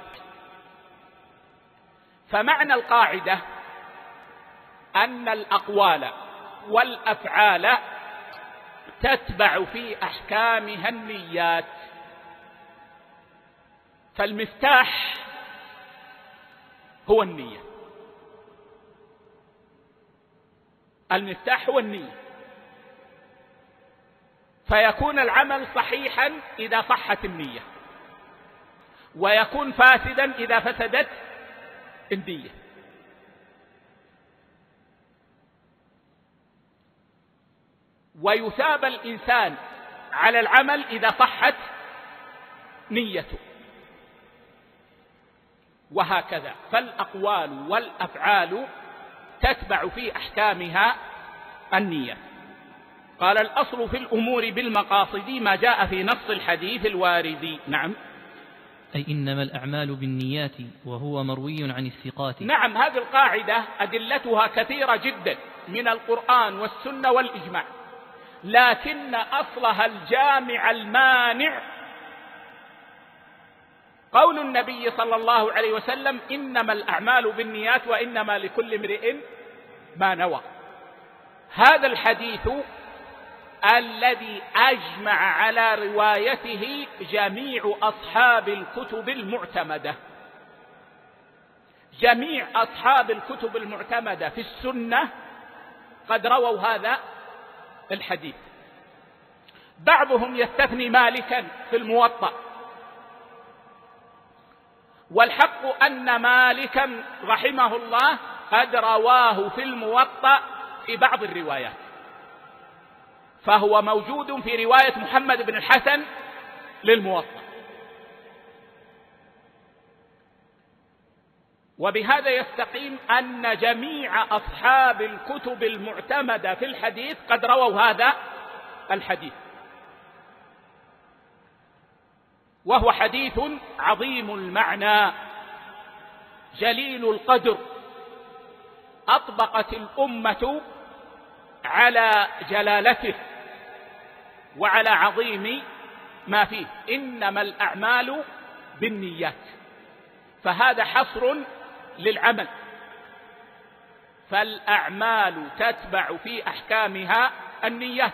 فمعنى القاعدة أن الأقوال والأفعال تتبع في أحكامها النيات. فالمفتاح هو النية، المفتاح هو النية. فيكون العمل صحيحا إذا صحت النية، ويكون فاسدا إذا فسدت النية. ويثاب الإنسان على العمل إذا صحت نيته، وهكذا. فالأقوال والأفعال تتبع في أحكامها النية. قال: الأصل في الأمور بالمقاصد ما جاء في نص الحديث الوارد. نعم، أي إنما الأعمال بالنيات، وهو مروي عن الثقات. نعم، هذه القاعدة أدلتها كثيرة جدا من القرآن والسنة والإجماع، لكن أصلها الجامع المانع قول النبي صلى الله عليه وسلم: إنما الأعمال بالنيات وإنما لكل امرئ ما نوى. هذا الحديث الذي أجمع على روايته جميع أصحاب الكتب المعتمدة، جميع أصحاب الكتب المعتمدة في السنة قد رووا هذا الحديث. بعضهم يستثني مالكا في الموطأ، والحق أن مالكا رحمه الله قد رواه في الموطأ في بعض الروايات، فهو موجود في رواية محمد بن الحسن للموطأ. وبهذا يستقيم أن جميع أصحاب الكتب المعتمدة في الحديث قد رووا هذا الحديث، وهو حديث عظيم المعنى جليل القدر، أطبقت الأمة على جلالته وعلى عظيم ما فيه. إنما الأعمال بالنيات، فهذا حصر للعمل. فالأعمال تتبع في أحكامها النيات،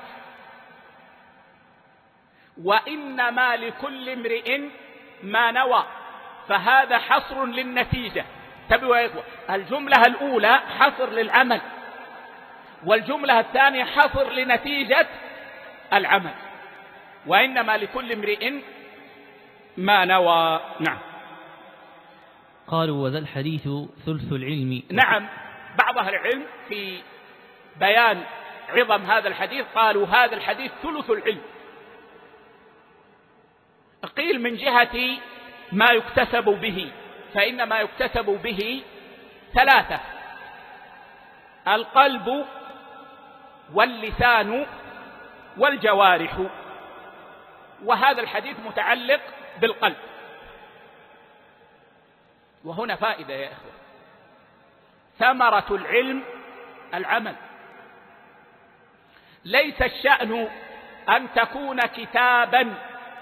وإنما لكل امرئ ما نوى، فهذا حصر للنتيجة. تبوا يا إخوة، الجملة الأولى حصر للعمل، والجملة الثانية حصر لنتيجة العمل. وإنما لكل امرئ ما نوى. نعم. قالوا: وذا الحديث ثلث العلم. نعم، بعض أهل العلم في بيان عظم هذا الحديث قالوا: هذا الحديث ثلث العلم. قيل من جهة ما يكتسب به، فإن ما يكتسب به ثلاثة: القلب واللسان والجوارح. وهذا الحديث متعلق بالقلب. وهنا فائدة يا إخوة: ثمرة العلم العمل. ليس الشأن أن تكون كتابا،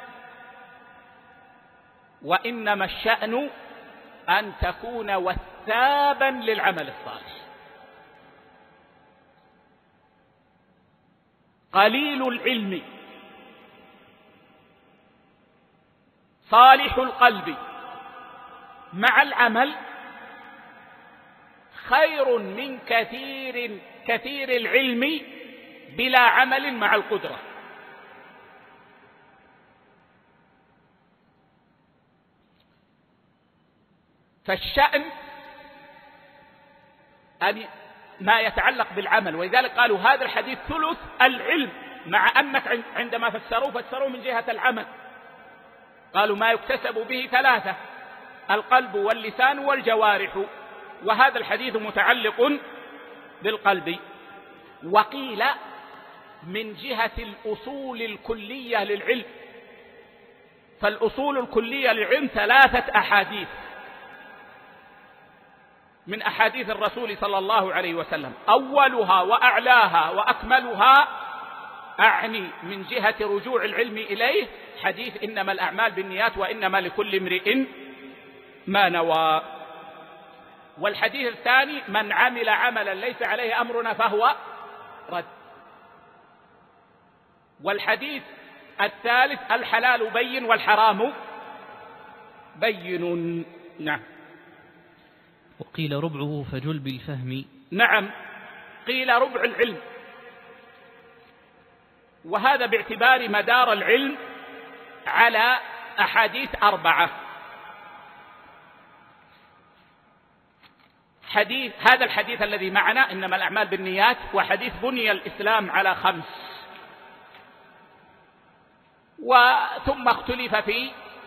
وإنما الشأن أن تكون وثابا للعمل الصالح. قليل العلم صالح القلب مع العمل خير من كثير كثير العلم بلا عمل مع القدرة. فالشأن أن ما يتعلق بالعمل، ولذلك قالوا هذا الحديث ثلث العلم، مع أنك عندما فسروه فسروه من جهة العمل. قالوا ما يكتسب به ثلاثة: القلب واللسان والجوارح، وهذا الحديث متعلق بالقلب. وقيل من جهة الأصول الكلية للعلم. فالأصول الكلية للعلم ثلاثة أحاديث من أحاديث الرسول صلى الله عليه وسلم، أولها وأعلاها وأكملها أعني من جهة رجوع العلم إليه حديث إنما الأعمال بالنيات وإنما لكل امرئ ما نوى. والحديث الثاني من عمل عملا ليس عليه أمرنا فهو رد. والحديث الثالث الحلال بين والحرام بين. نعم. وقيل ربعه فجل بالفهم. نعم، قيل ربع العلم، وهذا باعتبار مدار العلم على أحاديث أربعة. حديث هذا الحديث الذي معنا إنما الأعمال بالنيات، وحديث بني الإسلام على خمس، وثم اختلف في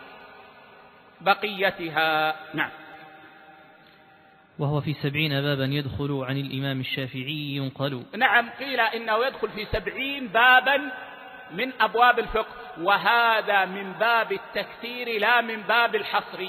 بقيتها. نعم. وهو في سبعين بابا يدخل عن الإمام الشافعي ينقل. نعم، قيل إنه يدخل في سبعين بابا من أبواب الفقه، وهذا من باب التكثير لا من باب الحصر.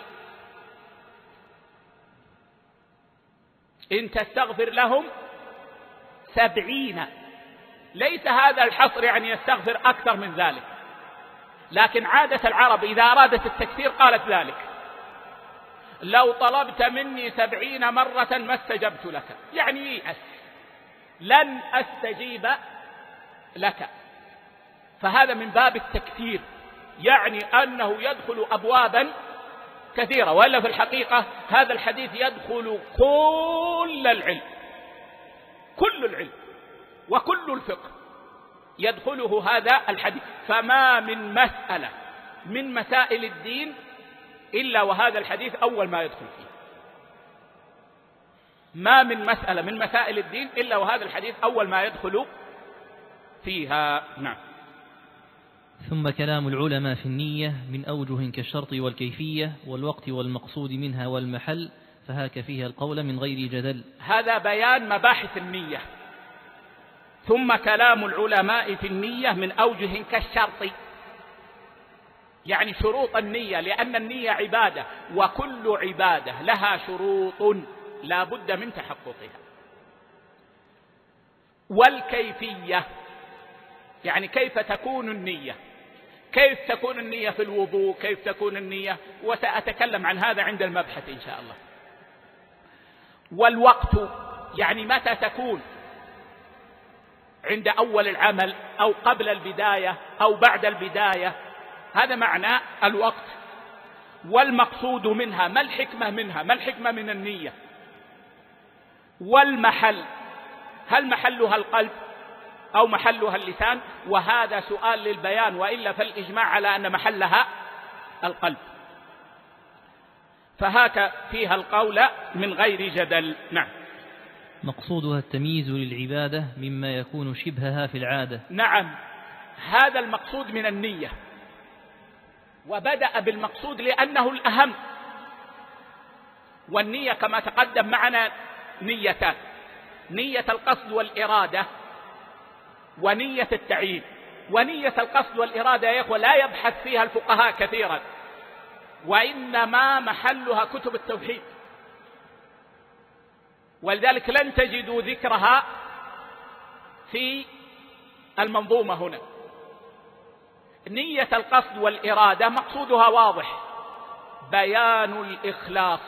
إن تستغفر لهم سبعين، ليس هذا الحصر يعني يستغفر أكثر من ذلك، لكن عادة العرب إذا أرادت التكثير قالت ذلك: لو طلبت مني سبعين مرة ما استجبت لك، يعني ييأس، لن أستجيب لك. فهذا من باب التكثير، يعني أنه يدخل أبوابا كثيرة. وإلا في الحقيقة هذا الحديث يدخل كل العلم، كل العلم وكل الفقه يدخله هذا الحديث. فما من مسألة من مسائل الدين إلا وهذا الحديث أول ما يدخل فيه. ما من مسألة من مسائل الدين إلا وهذا الحديث أول ما يدخل فيها. نعم. ثم كلام العلماء في النية من أوجه كالشرط والكيفية والوقت والمقصود منها والمحل، فهاك فيها القول من غير جدل. هذا بيان مباحث النية. ثم كلام العلماء في النية من أوجه كالشرط، يعني شروط النية، لأن النية عبادة، وكل عبادة لها شروط لا بد من تحققها. والكيفية، يعني كيف تكون النية، كيف تكون النية في الوضوء، كيف تكون النية، وسأتكلم عن هذا عند المبحث إن شاء الله. والوقت، يعني متى تكون، عند أول العمل أو قبل البداية أو بعد البداية، هذا معنى الوقت. والمقصود منها، ما الحكمة منها، ما الحكمة من النية. والمحل، هل محلها القلب أو محلها اللسان، وهذا سؤال للبيان، وإلا فالإجماع على أن محلها القلب. فهاك فيها القول من غير جدل. نعم. مقصودها التمييز للعبادة مما يكون شبهها في العادة. نعم، هذا المقصود من النية، وبدأ بالمقصود لأنه الأهم. والنية كما تقدم معنا نيتان: نية القصد والإرادة، ونية التعيين. ونية القصد والإرادة يا إخوة لا يبحث فيها الفقهاء كثيرا، وإنما محلها كتب التوحيد، ولذلك لن تجدوا ذكرها في المنظومة هنا. نية القصد والإرادة مقصودها واضح: بيان الإخلاص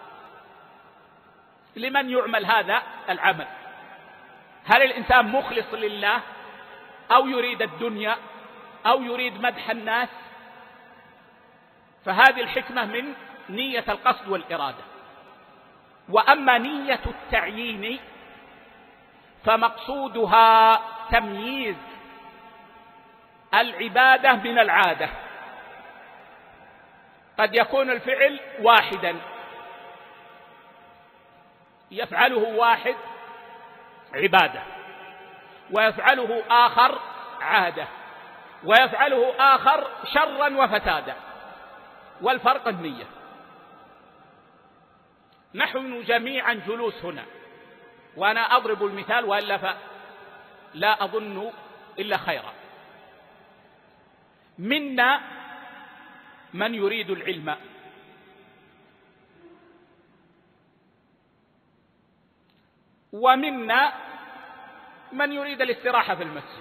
لمن يعمل هذا العمل. هل الإنسان مخلص لله أو يريد الدنيا أو يريد مدح الناس؟ فهذه الحكمة من نية القصد والإرادة. وأما نية التعيين فمقصودها تمييز العبادة من العادة. قد يكون الفعل واحدا يفعله واحد عبادة، ويفعله آخر عادة، ويفعله آخر شرا وفسادا، والفرق النية. نحن جميعا جلوس هنا، وأنا أضرب المثال وإلا لا أظن إلا خيرا. منا من يريد العلم، ومنا من يريد الاستراحة في المسجد،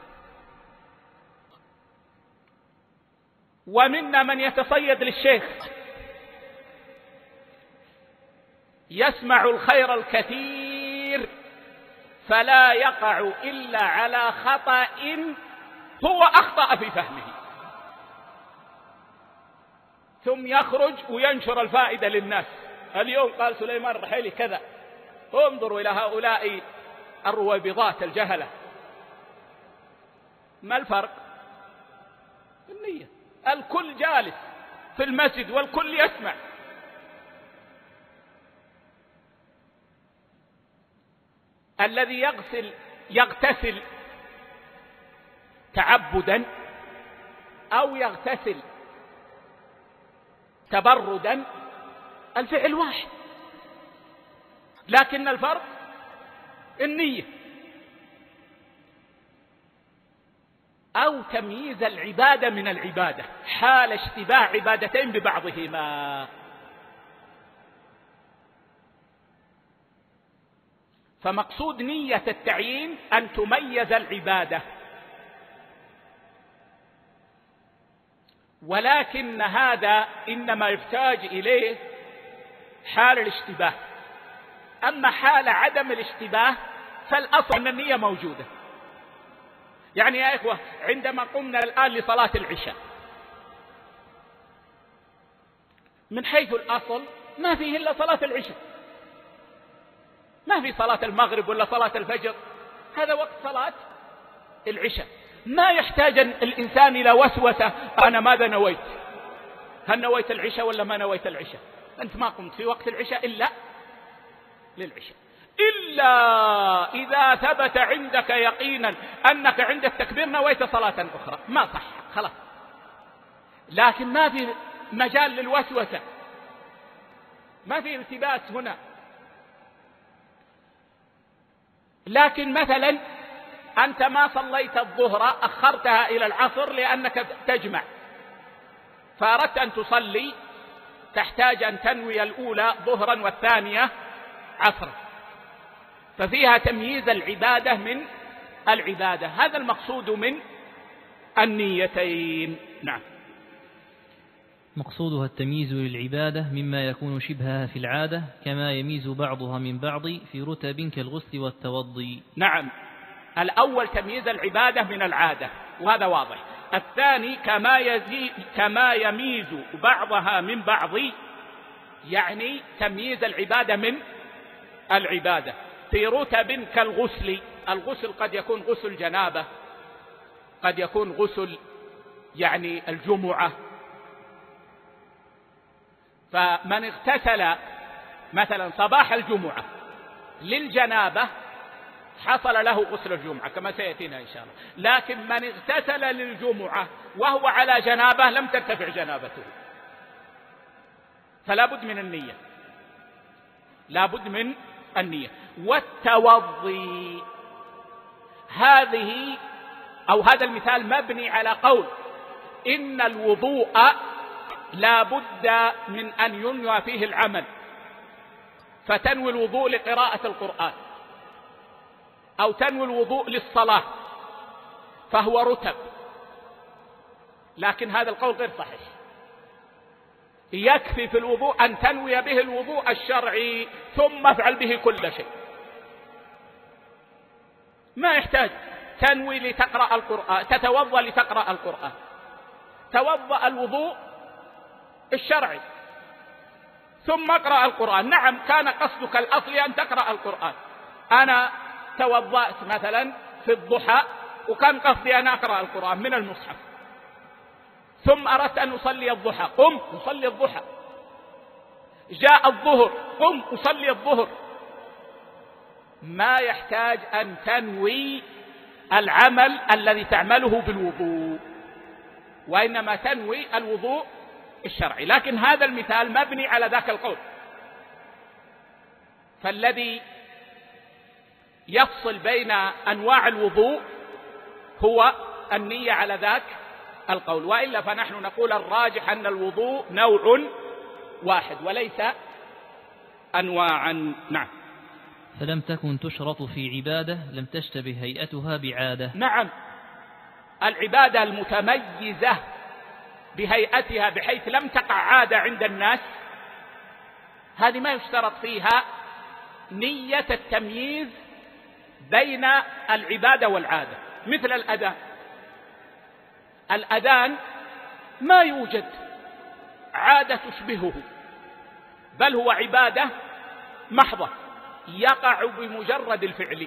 ومنا من يتصيد للشيخ يسمع الخير الكثير فلا يقع إلا على خطأ هو أخطأ في فهمه، ثم يخرج وينشر الفائدة للناس. اليوم قال سليمان الرحيلي كذا، انظروا إلى هؤلاء الرويبضات الجهلة. ما الفرق؟ النية. الكل جالس في المسجد والكل يسمع. الذي يغسل يغتسل تعبدا أو يغتسل تبردا الفعل واحد، لكن الفرق النية. أو تمييز العبادة من العبادة حال اشتباه عبادتين ببعضهما. فمقصود نية التعيين أن تميز العبادة، ولكن هذا إنما يحتاج إليه حال الاشتباه. أما حال عدم الاشتباه فالأصل أن النية موجودة. يعني يا إخوة، عندما قمنا الآن لصلاة العشاء، من حيث الأصل ما فيه إلا صلاة العشاء، ما في صلاة المغرب ولا صلاة الفجر، هذا وقت صلاة العشاء. ما يحتاج الإنسان إلى وسوسة، أنا ماذا نويت؟ هل نويت العشاء ولا ما نويت العشاء؟ أنت ما قمت في وقت العشاء إلا للعشاء، إلا إذا ثبت عندك يقينا أنك عند التكبير نويت صلاة أخرى، ما صح خلاص. لكن ما في مجال للوسوسة، ما في التباس هنا. لكن مثلا أنت ما صليت الظهر، أخرتها إلى العصر لأنك تجمع، فأردت أن تصلي، تحتاج أن تنوي الأولى ظهرا والثانية عصرا، ففيها تمييز العبادة من العبادة. هذا المقصود من النيتين. نعم. مقصودها التمييز للعبادة مما يكون شبهها في العادة، كما يميز بعضها من بعض في رتب كالغسل والتوضي. نعم، الأول تمييز العبادة من العادة، وهذا واضح. الثاني كما, يزي كما يميز بعضها من بعض، يعني تمييز العبادة من العبادة في رتب كالغسل. الغسل قد يكون غسل جنابة، قد يكون غسل يعني الجمعة. فمن اغتسل مثلا صباح الجمعة للجنابة حصل له غسل الجمعة كما سيأتينا إن شاء الله. لكن من اغتسل للجمعة وهو على جنابة لم ترتفع جنابته، فلا بد من النية، لا بد من النية. والتوضي، هذه أو هذا المثال مبني على قول إن الوضوء لا بد من أن ينوى فيه العمل، فتنوي الوضوء لقراءة القرآن أو تنوي الوضوء للصلاة، فهو رتب. لكن هذا القول غير صحيح. يكفي في الوضوء أن تنوي به الوضوء الشرعي ثم افعل به كل شيء، ما يحتاج تنوي لتقرأ القرآن، تتوضأ لتقرأ القرآن. توضأ الوضوء الشرعي ثم اقرأ القرآن. نعم، كان قصدك الأصلي أن تقرأ القرآن. أنا توضأت مثلا في الضحى وكان قصدي أن أقرأ القرآن من المصحف، ثم أردت أن أصلي الضحى، قم أصلي الضحى. جاء الظهر، قم أصلي الظهر. ما يحتاج أن تنوي العمل الذي تعمله بالوضوء، وإنما تنوي الوضوء الشرعي. لكن هذا المثال مبني على ذاك القول، فالذي يفصل بين أنواع الوضوء هو النية على ذاك القول، وإلا فنحن نقول الراجح أن الوضوء نوع واحد وليس أنواعا. نعم. فلم تكن تشرط في عبادة لم تشتبه هيئتها بعادة. نعم، العبادة المتميزة بهيئتها بحيث لم تقع عادة عند الناس، هذه ما يشترط فيها نية التمييز بين العبادة والعادة. مثل الأذان، الأذان ما يوجد عادة تشبهه، بل هو عبادة محضة يقع بمجرد الفعل،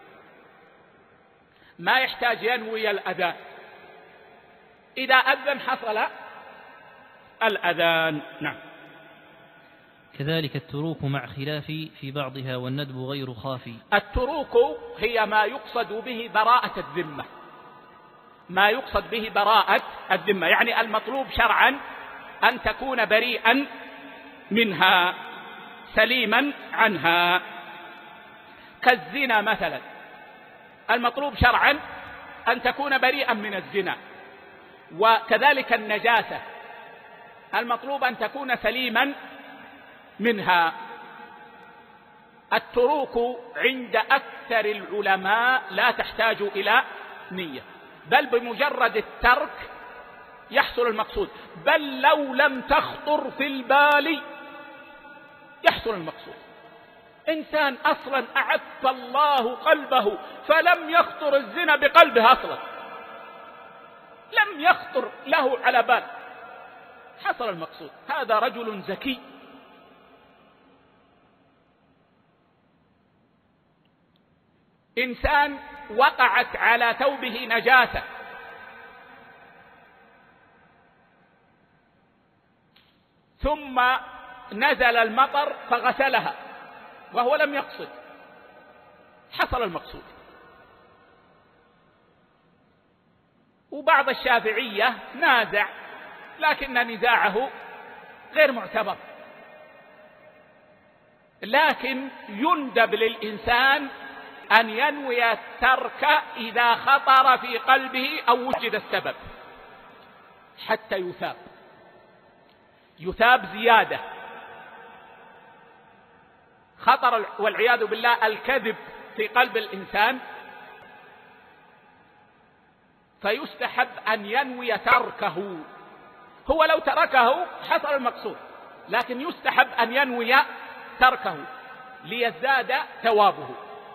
ما يحتاج ينوي الأذان، إذا أذن حصل الأذان. نعم. كذلك التروك مع خلاف في بعضها والندب غير خافي. التروك هي ما يقصد به براءة الذمة، ما يقصد به براءة الذمة، يعني المطلوب شرعا أن تكون بريئا منها سليما عنها، كالزنا مثلا، المطلوب شرعا أن تكون بريئا من الزنا، وكذلك النجاسة المطلوب أن تكون سليما منها. التروك عند أكثر العلماء لا تحتاج إلى نية، بل بمجرد الترك يحصل المقصود، بل لو لم تخطر في البال يحصل المقصود. إنسان أصلا أعف الله قلبه فلم يخطر الزنا بقلبه أصلا، لم يخطر له على بال، حصل المقصود، هذا رجل ذكي. إنسان وقعت على ثوبه نجاسة ثم نزل المطر فغسلها وهو لم يقصد، حصل المقصود. وبعض الشافعية نازع، لكن نزاعه غير معتبر، لكن يندب للإنسان أن ينوي الترك إذا خطر في قلبه أو وجد السبب حتى يثاب، يثاب زيادة. خطر والعياذ بالله الكذب في قلب الإنسان، فيستحب أن ينوي تركه. هو لو تركه حصل المقصود، لكن يستحب أن ينوي تركه ليزداد ثوابه.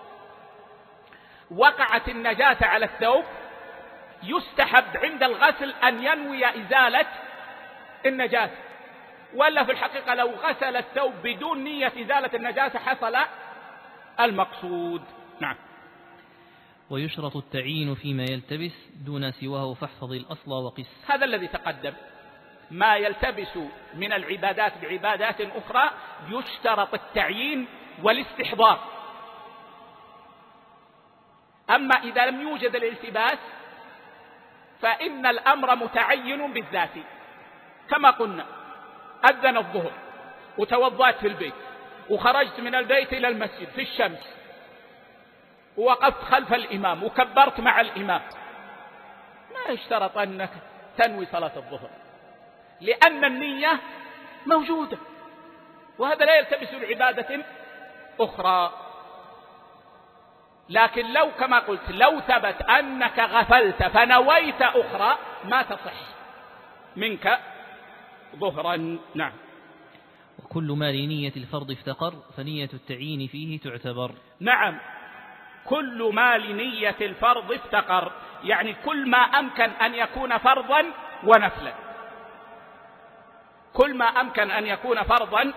وقعت النجاسة على الثوب، يستحب عند الغسل أن ينوي إزالة النجاسة، ولا في الحقيقة لو غسل الثوب بدون نية إزالة النجاسة حصل المقصود. نعم. ويشرط التعيين فيما يلتبس دون سواه فاحفظ الأصل وقس. هذا الذي تقدم، ما يلتبس من العبادات بعبادات أخرى يشترط التعيين والاستحضار. أما إذا لم يوجد الالتباس فإن الأمر متعين بالذات، كما قلنا أذن الظهر وتوضأت في البيت وخرجت من البيت إلى المسجد في الشمس ووقفت خلف الإمام وكبرت مع الإمام، ما يشترط أنك تنوي صلاة الظهر، لأن النية موجودة، وهذا لا يلتبس بعبادة أخرى. لكن لو كما قلت لو ثبت أنك غفلت فنويت أخرى ما تصح منك ظهرا. نعم. وكل ما لنية الفرض افتقر فنية التعيين فيه تعتبر. نعم، كل ما لنية الفرض افتقر، يعني كل ما أمكن أن يكون فرضا ونفلا، كل ما أمكن أن يكون فرضا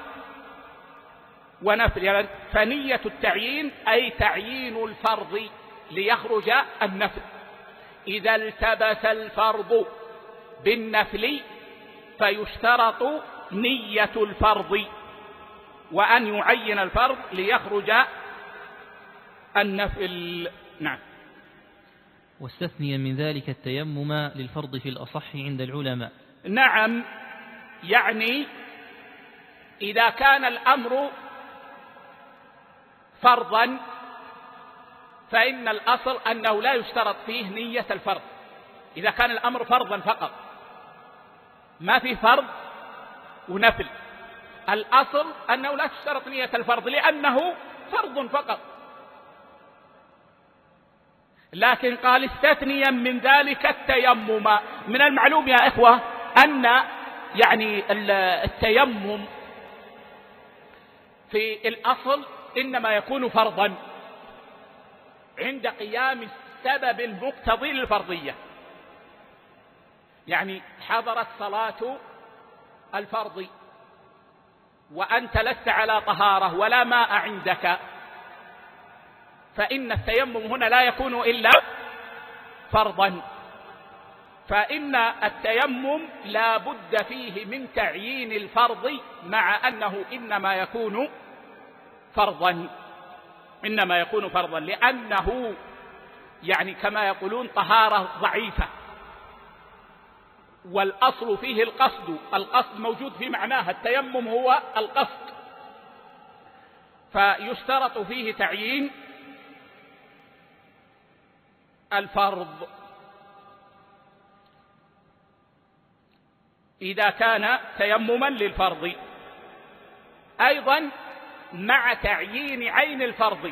ونفلا. فنية التعيين أي تعيين الفرض ليخرج النفل. إذا التبس الفرض بالنفل فيشترط نية الفرض، وأن يعين الفرض ليخرج النفل. نعم. واستثنيا من ذلك التيمم للفرض في الأصح عند العلماء. نعم، يعني إذا كان الأمر فرضا فإن الأصل أنه لا يشترط فيه نية الفرض إذا كان الأمر فرضا فقط، ما في فرض ونفل، الأصل أنه لا تشترط نية الفرض لأنه فرض فقط. لكن قال استثنيا من ذلك التيمم. من المعلوم يا إخوة أن يعني التيمم في الأصل إنما يكون فرضا عند قيام السبب المقتضي للفرضية. يعني حضرت صلاة الفرض وأنت لست على طهارة ولا ماء عندك، فإن التيمم هنا لا يكون إلا فرضا. فإن التيمم لا بد فيه من تعيين الفرض مع أنه إنما يكون فرضا، إنما يكون فرضا لأنه يعني كما يقولون طهارة ضعيفة، والأصل فيه القصد، القصد موجود في معناه، التيمم هو القصد، فيشترط فيه تعيين الفرض إذا كان تيمما للفرض. أيضا مع تعيين عين الفرض،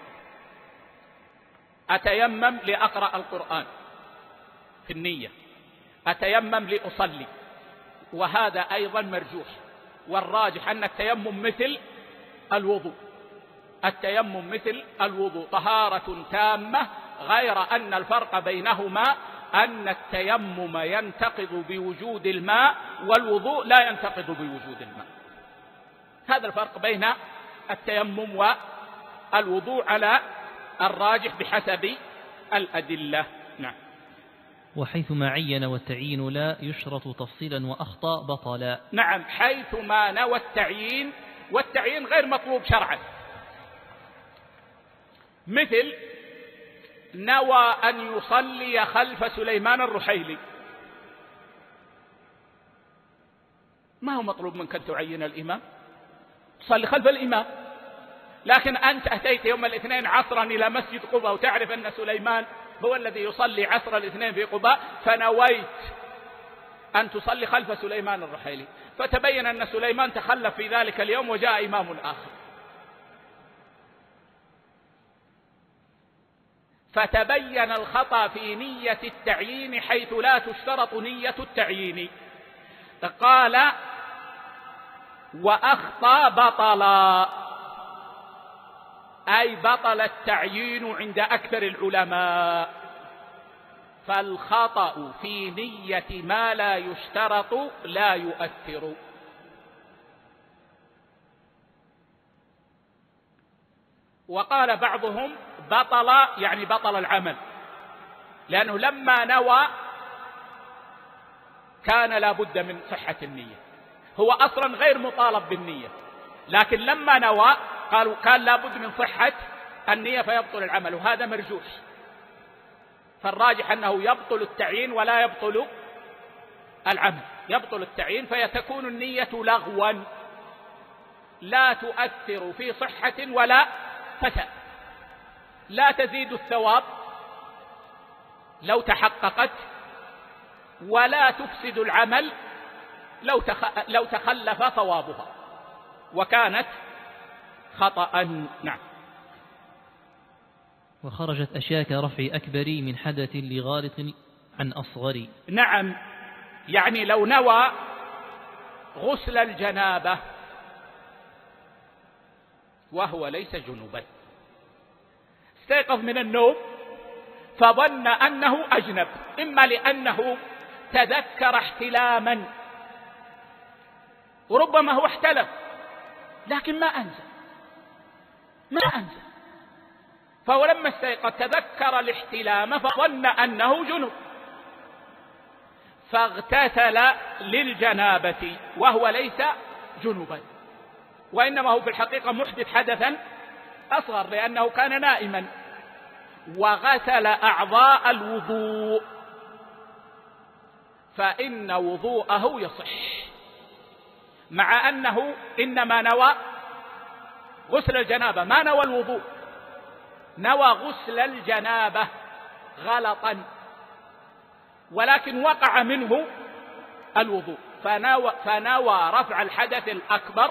أتيمم لأقرأ القرآن في النية، أتيمم لأصلي، وهذا أيضا مرجوح، والراجح أن التيمم مثل الوضوء، التيمم مثل الوضوء طهارة تامة، غير أن الفرق بينهما أن التيمم ينتقض بوجود الماء والوضوء لا ينتقض بوجود الماء. هذا الفرق بين التيمم والوضوء على الراجح بحسب الأدلة. نعم. وحيثما عين والتعيين لا يشرط تفصيلا وأخطأ بطلا. نعم، حيثما نوى التعيين، والتعيين غير مطلوب شرعا، مثل نوى أن يصلي خلف سليمان الرحيلي، ما هو مطلوب منك أن تعين الإمام، تصلي خلف الإمام، لكن أنت أتيت يوم الاثنين عصرا إلى مسجد قباء وتعرف أن سليمان هو الذي يصلي عصر الاثنين في قباء، فنويت أن تصلي خلف سليمان الرحيلي، فتبين أن سليمان تخلف في ذلك اليوم وجاء إمام آخر، فتبين الخطأ في نية التعيين حيث لا تشترط نية التعيين. قال وأخطأ بطلا، أي بطل التعيين عند أكثر العلماء، فالخطأ في نية ما لا يشترط لا يؤثر. وقال بعضهم بطل يعني بطل العمل، لأنه لما نوى كان لا بد من صحة النية، هو أصلا غير مطالب بالنية، لكن لما نوى قالوا كان لا بد من صحة النية فيبطل العمل، وهذا مرجوح. فالراجح أنه يبطل التعيين ولا يبطل العمل، يبطل التعيين فيتكون النية لغوا لا تؤثر في صحة ولا فساد، لا تزيد الثواب لو تحققت، ولا تفسد العمل لو لو تخلف صوابها وكانت خطأ. نعم. وخرجت أشياء كرفع أكبر من حدث لغالط عن أصغر. نعم، يعني لو نوى غسل الجنابة وهو ليس جنوبا، استيقظ من النوم فظن أنه أجنب، إما لأنه تذكر احتلاما وربما هو احتلم لكن ما أنزل ما أنزل فهو لما استيقظ تذكر الاحتلام فظن أنه جنب، فاغتسل للجنابة وهو ليس جنبا، وإنما هو في الحقيقة محدث حدثا أصغر لأنه كان نائما، وغسل أعضاء الوضوء، فإن وضوءه يصح، مع أنه إنما نوى غسل الجنابة ما نوى الوضوء، نوى غسل الجنابة غلطا، ولكن وقع منه الوضوء، فنوى, فنوى رفع الحدث الأكبر،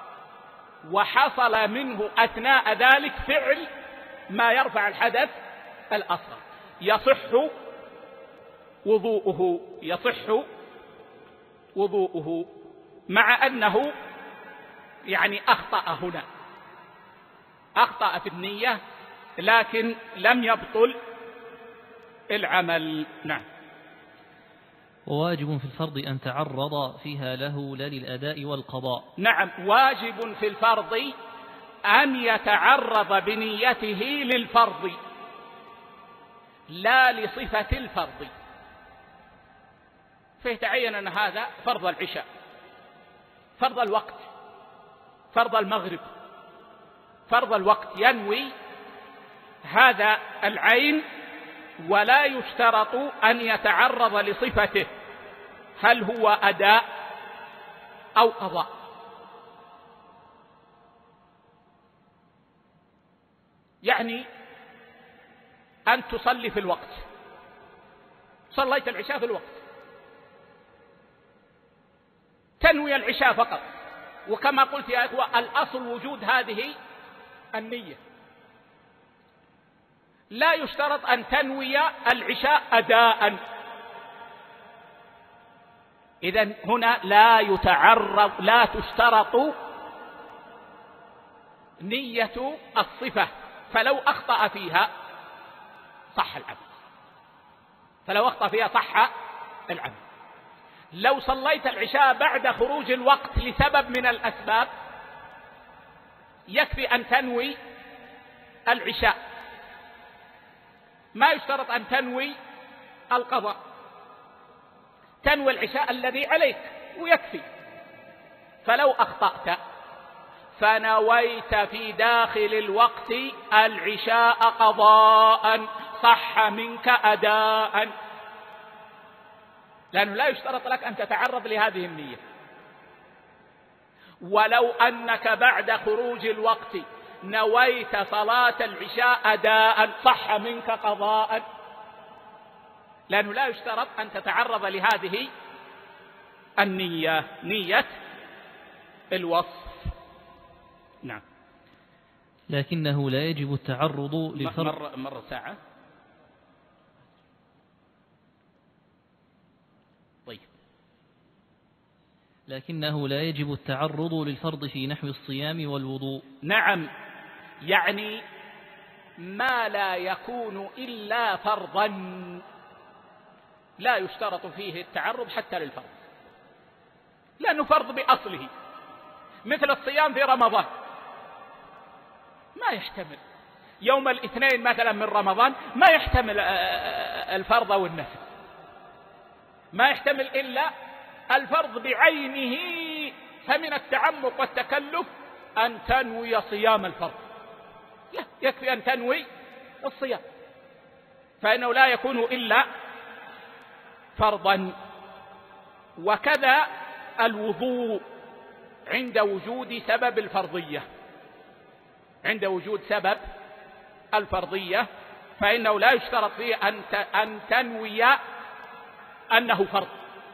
وحصل منه أثناء ذلك فعل ما يرفع الحدث الأصغر، يصح وضوءه يصح وضوءه مع أنه يعني أخطأ هنا، أخطأ في النية لكن لم يبطل العمل. نعم. وواجب في الفرض أن تعرض فيها له لا للأداء والقضاء. نعم، واجب في الفرض أن يتعرض بنيته للفرض لا لصفة الفرض، فيتعين أن هذا فرض العشاء، فرض الوقت، فرض المغرب، فرض الوقت، ينوي هذا العين ولا يشترط أن يتعرض لصفته، هل هو أداء أو قضاء. يعني أن تصلي في الوقت، صليت العشاء في الوقت، تنوي العشاء فقط، وكما قلت يا إخوة الأصل وجود هذه النية، لا يشترط أن تنوي العشاء أداء. إذن هنا لا يتعرض لا تشترط نية الصفة، فلو أخطأ فيها صح العمل، فلو أخطأ فيها صح العمل. لو صليت العشاء بعد خروج الوقت لسبب من الأسباب يكفي أن تنوي العشاء، ما يشترط أن تنوي القضاء، تنوي العشاء الذي عليك ويكفي. فلو أخطأت فنويت في داخل الوقت العشاء قضاء صح منك أداء، لأنه لا يشترط لك أن تتعرض لهذه النية. ولو أنك بعد خروج الوقت نويت صلاة العشاء أداء صح منك قضاء، لأنه لا يشترط أن تتعرض لهذه النية، نية الوصف. نعم. لكنه لا يجب التعرض للفرض. مر, مر ساعة. طيب. لكنه لا يجب التعرض للفرض في نحو الصيام والوضوء. نعم، يعني ما لا يكون إلا فرضا لا يشترط فيه التعرض حتى للفرض، لأنه فرض بأصله، مثل الصيام في رمضان ما يحتمل، يوم الاثنين مثلا من رمضان ما يحتمل الفرض والنفل، ما يحتمل إلا الفرض بعينه، فمن التعمق والتكلف أن تنوي صيام الفرض، لا يكفي أن تنوي الصيام، فإنه لا يكون إلا فرضا. وكذا الوضوء عند وجود سبب الفرضية، عند وجود سبب الفرضية فإنه لا يشترط فيه أن تنوي أنه فرض.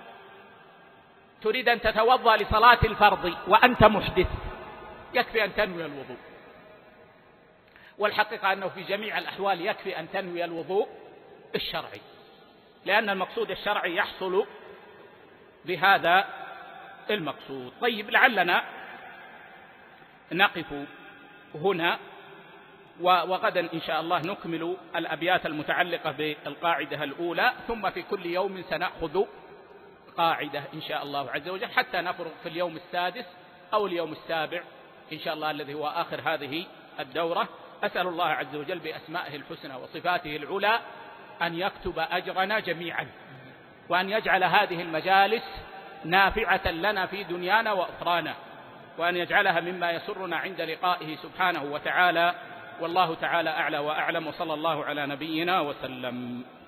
تريد أن تتوضأ لصلاة الفرض وأنت محدث، يكفي أن تنوي الوضوء، والحقيقة أنه في جميع الأحوال يكفي أن تنوي الوضوء الشرعي، لأن المقصود الشرعي يحصل بهذا المقصود. طيب، لعلنا نقف هنا، وغدا إن شاء الله نكمل الأبيات المتعلقة بالقاعدة الأولى، ثم في كل يوم سنأخذ قاعدة إن شاء الله عز وجل حتى نفرغ في اليوم السادس أو اليوم السابع إن شاء الله الذي هو آخر هذه الدورة. أسأل الله عز وجل بأسمائه الحسنى وصفاته العلى أن يكتب أجرنا جميعا، وأن يجعل هذه المجالس نافعة لنا في دنيانا وأخرانا، وأن يجعلها مما يسرنا عند لقائه سبحانه وتعالى. والله تعالى أعلى وأعلم، وصلى الله على نبينا وسلم.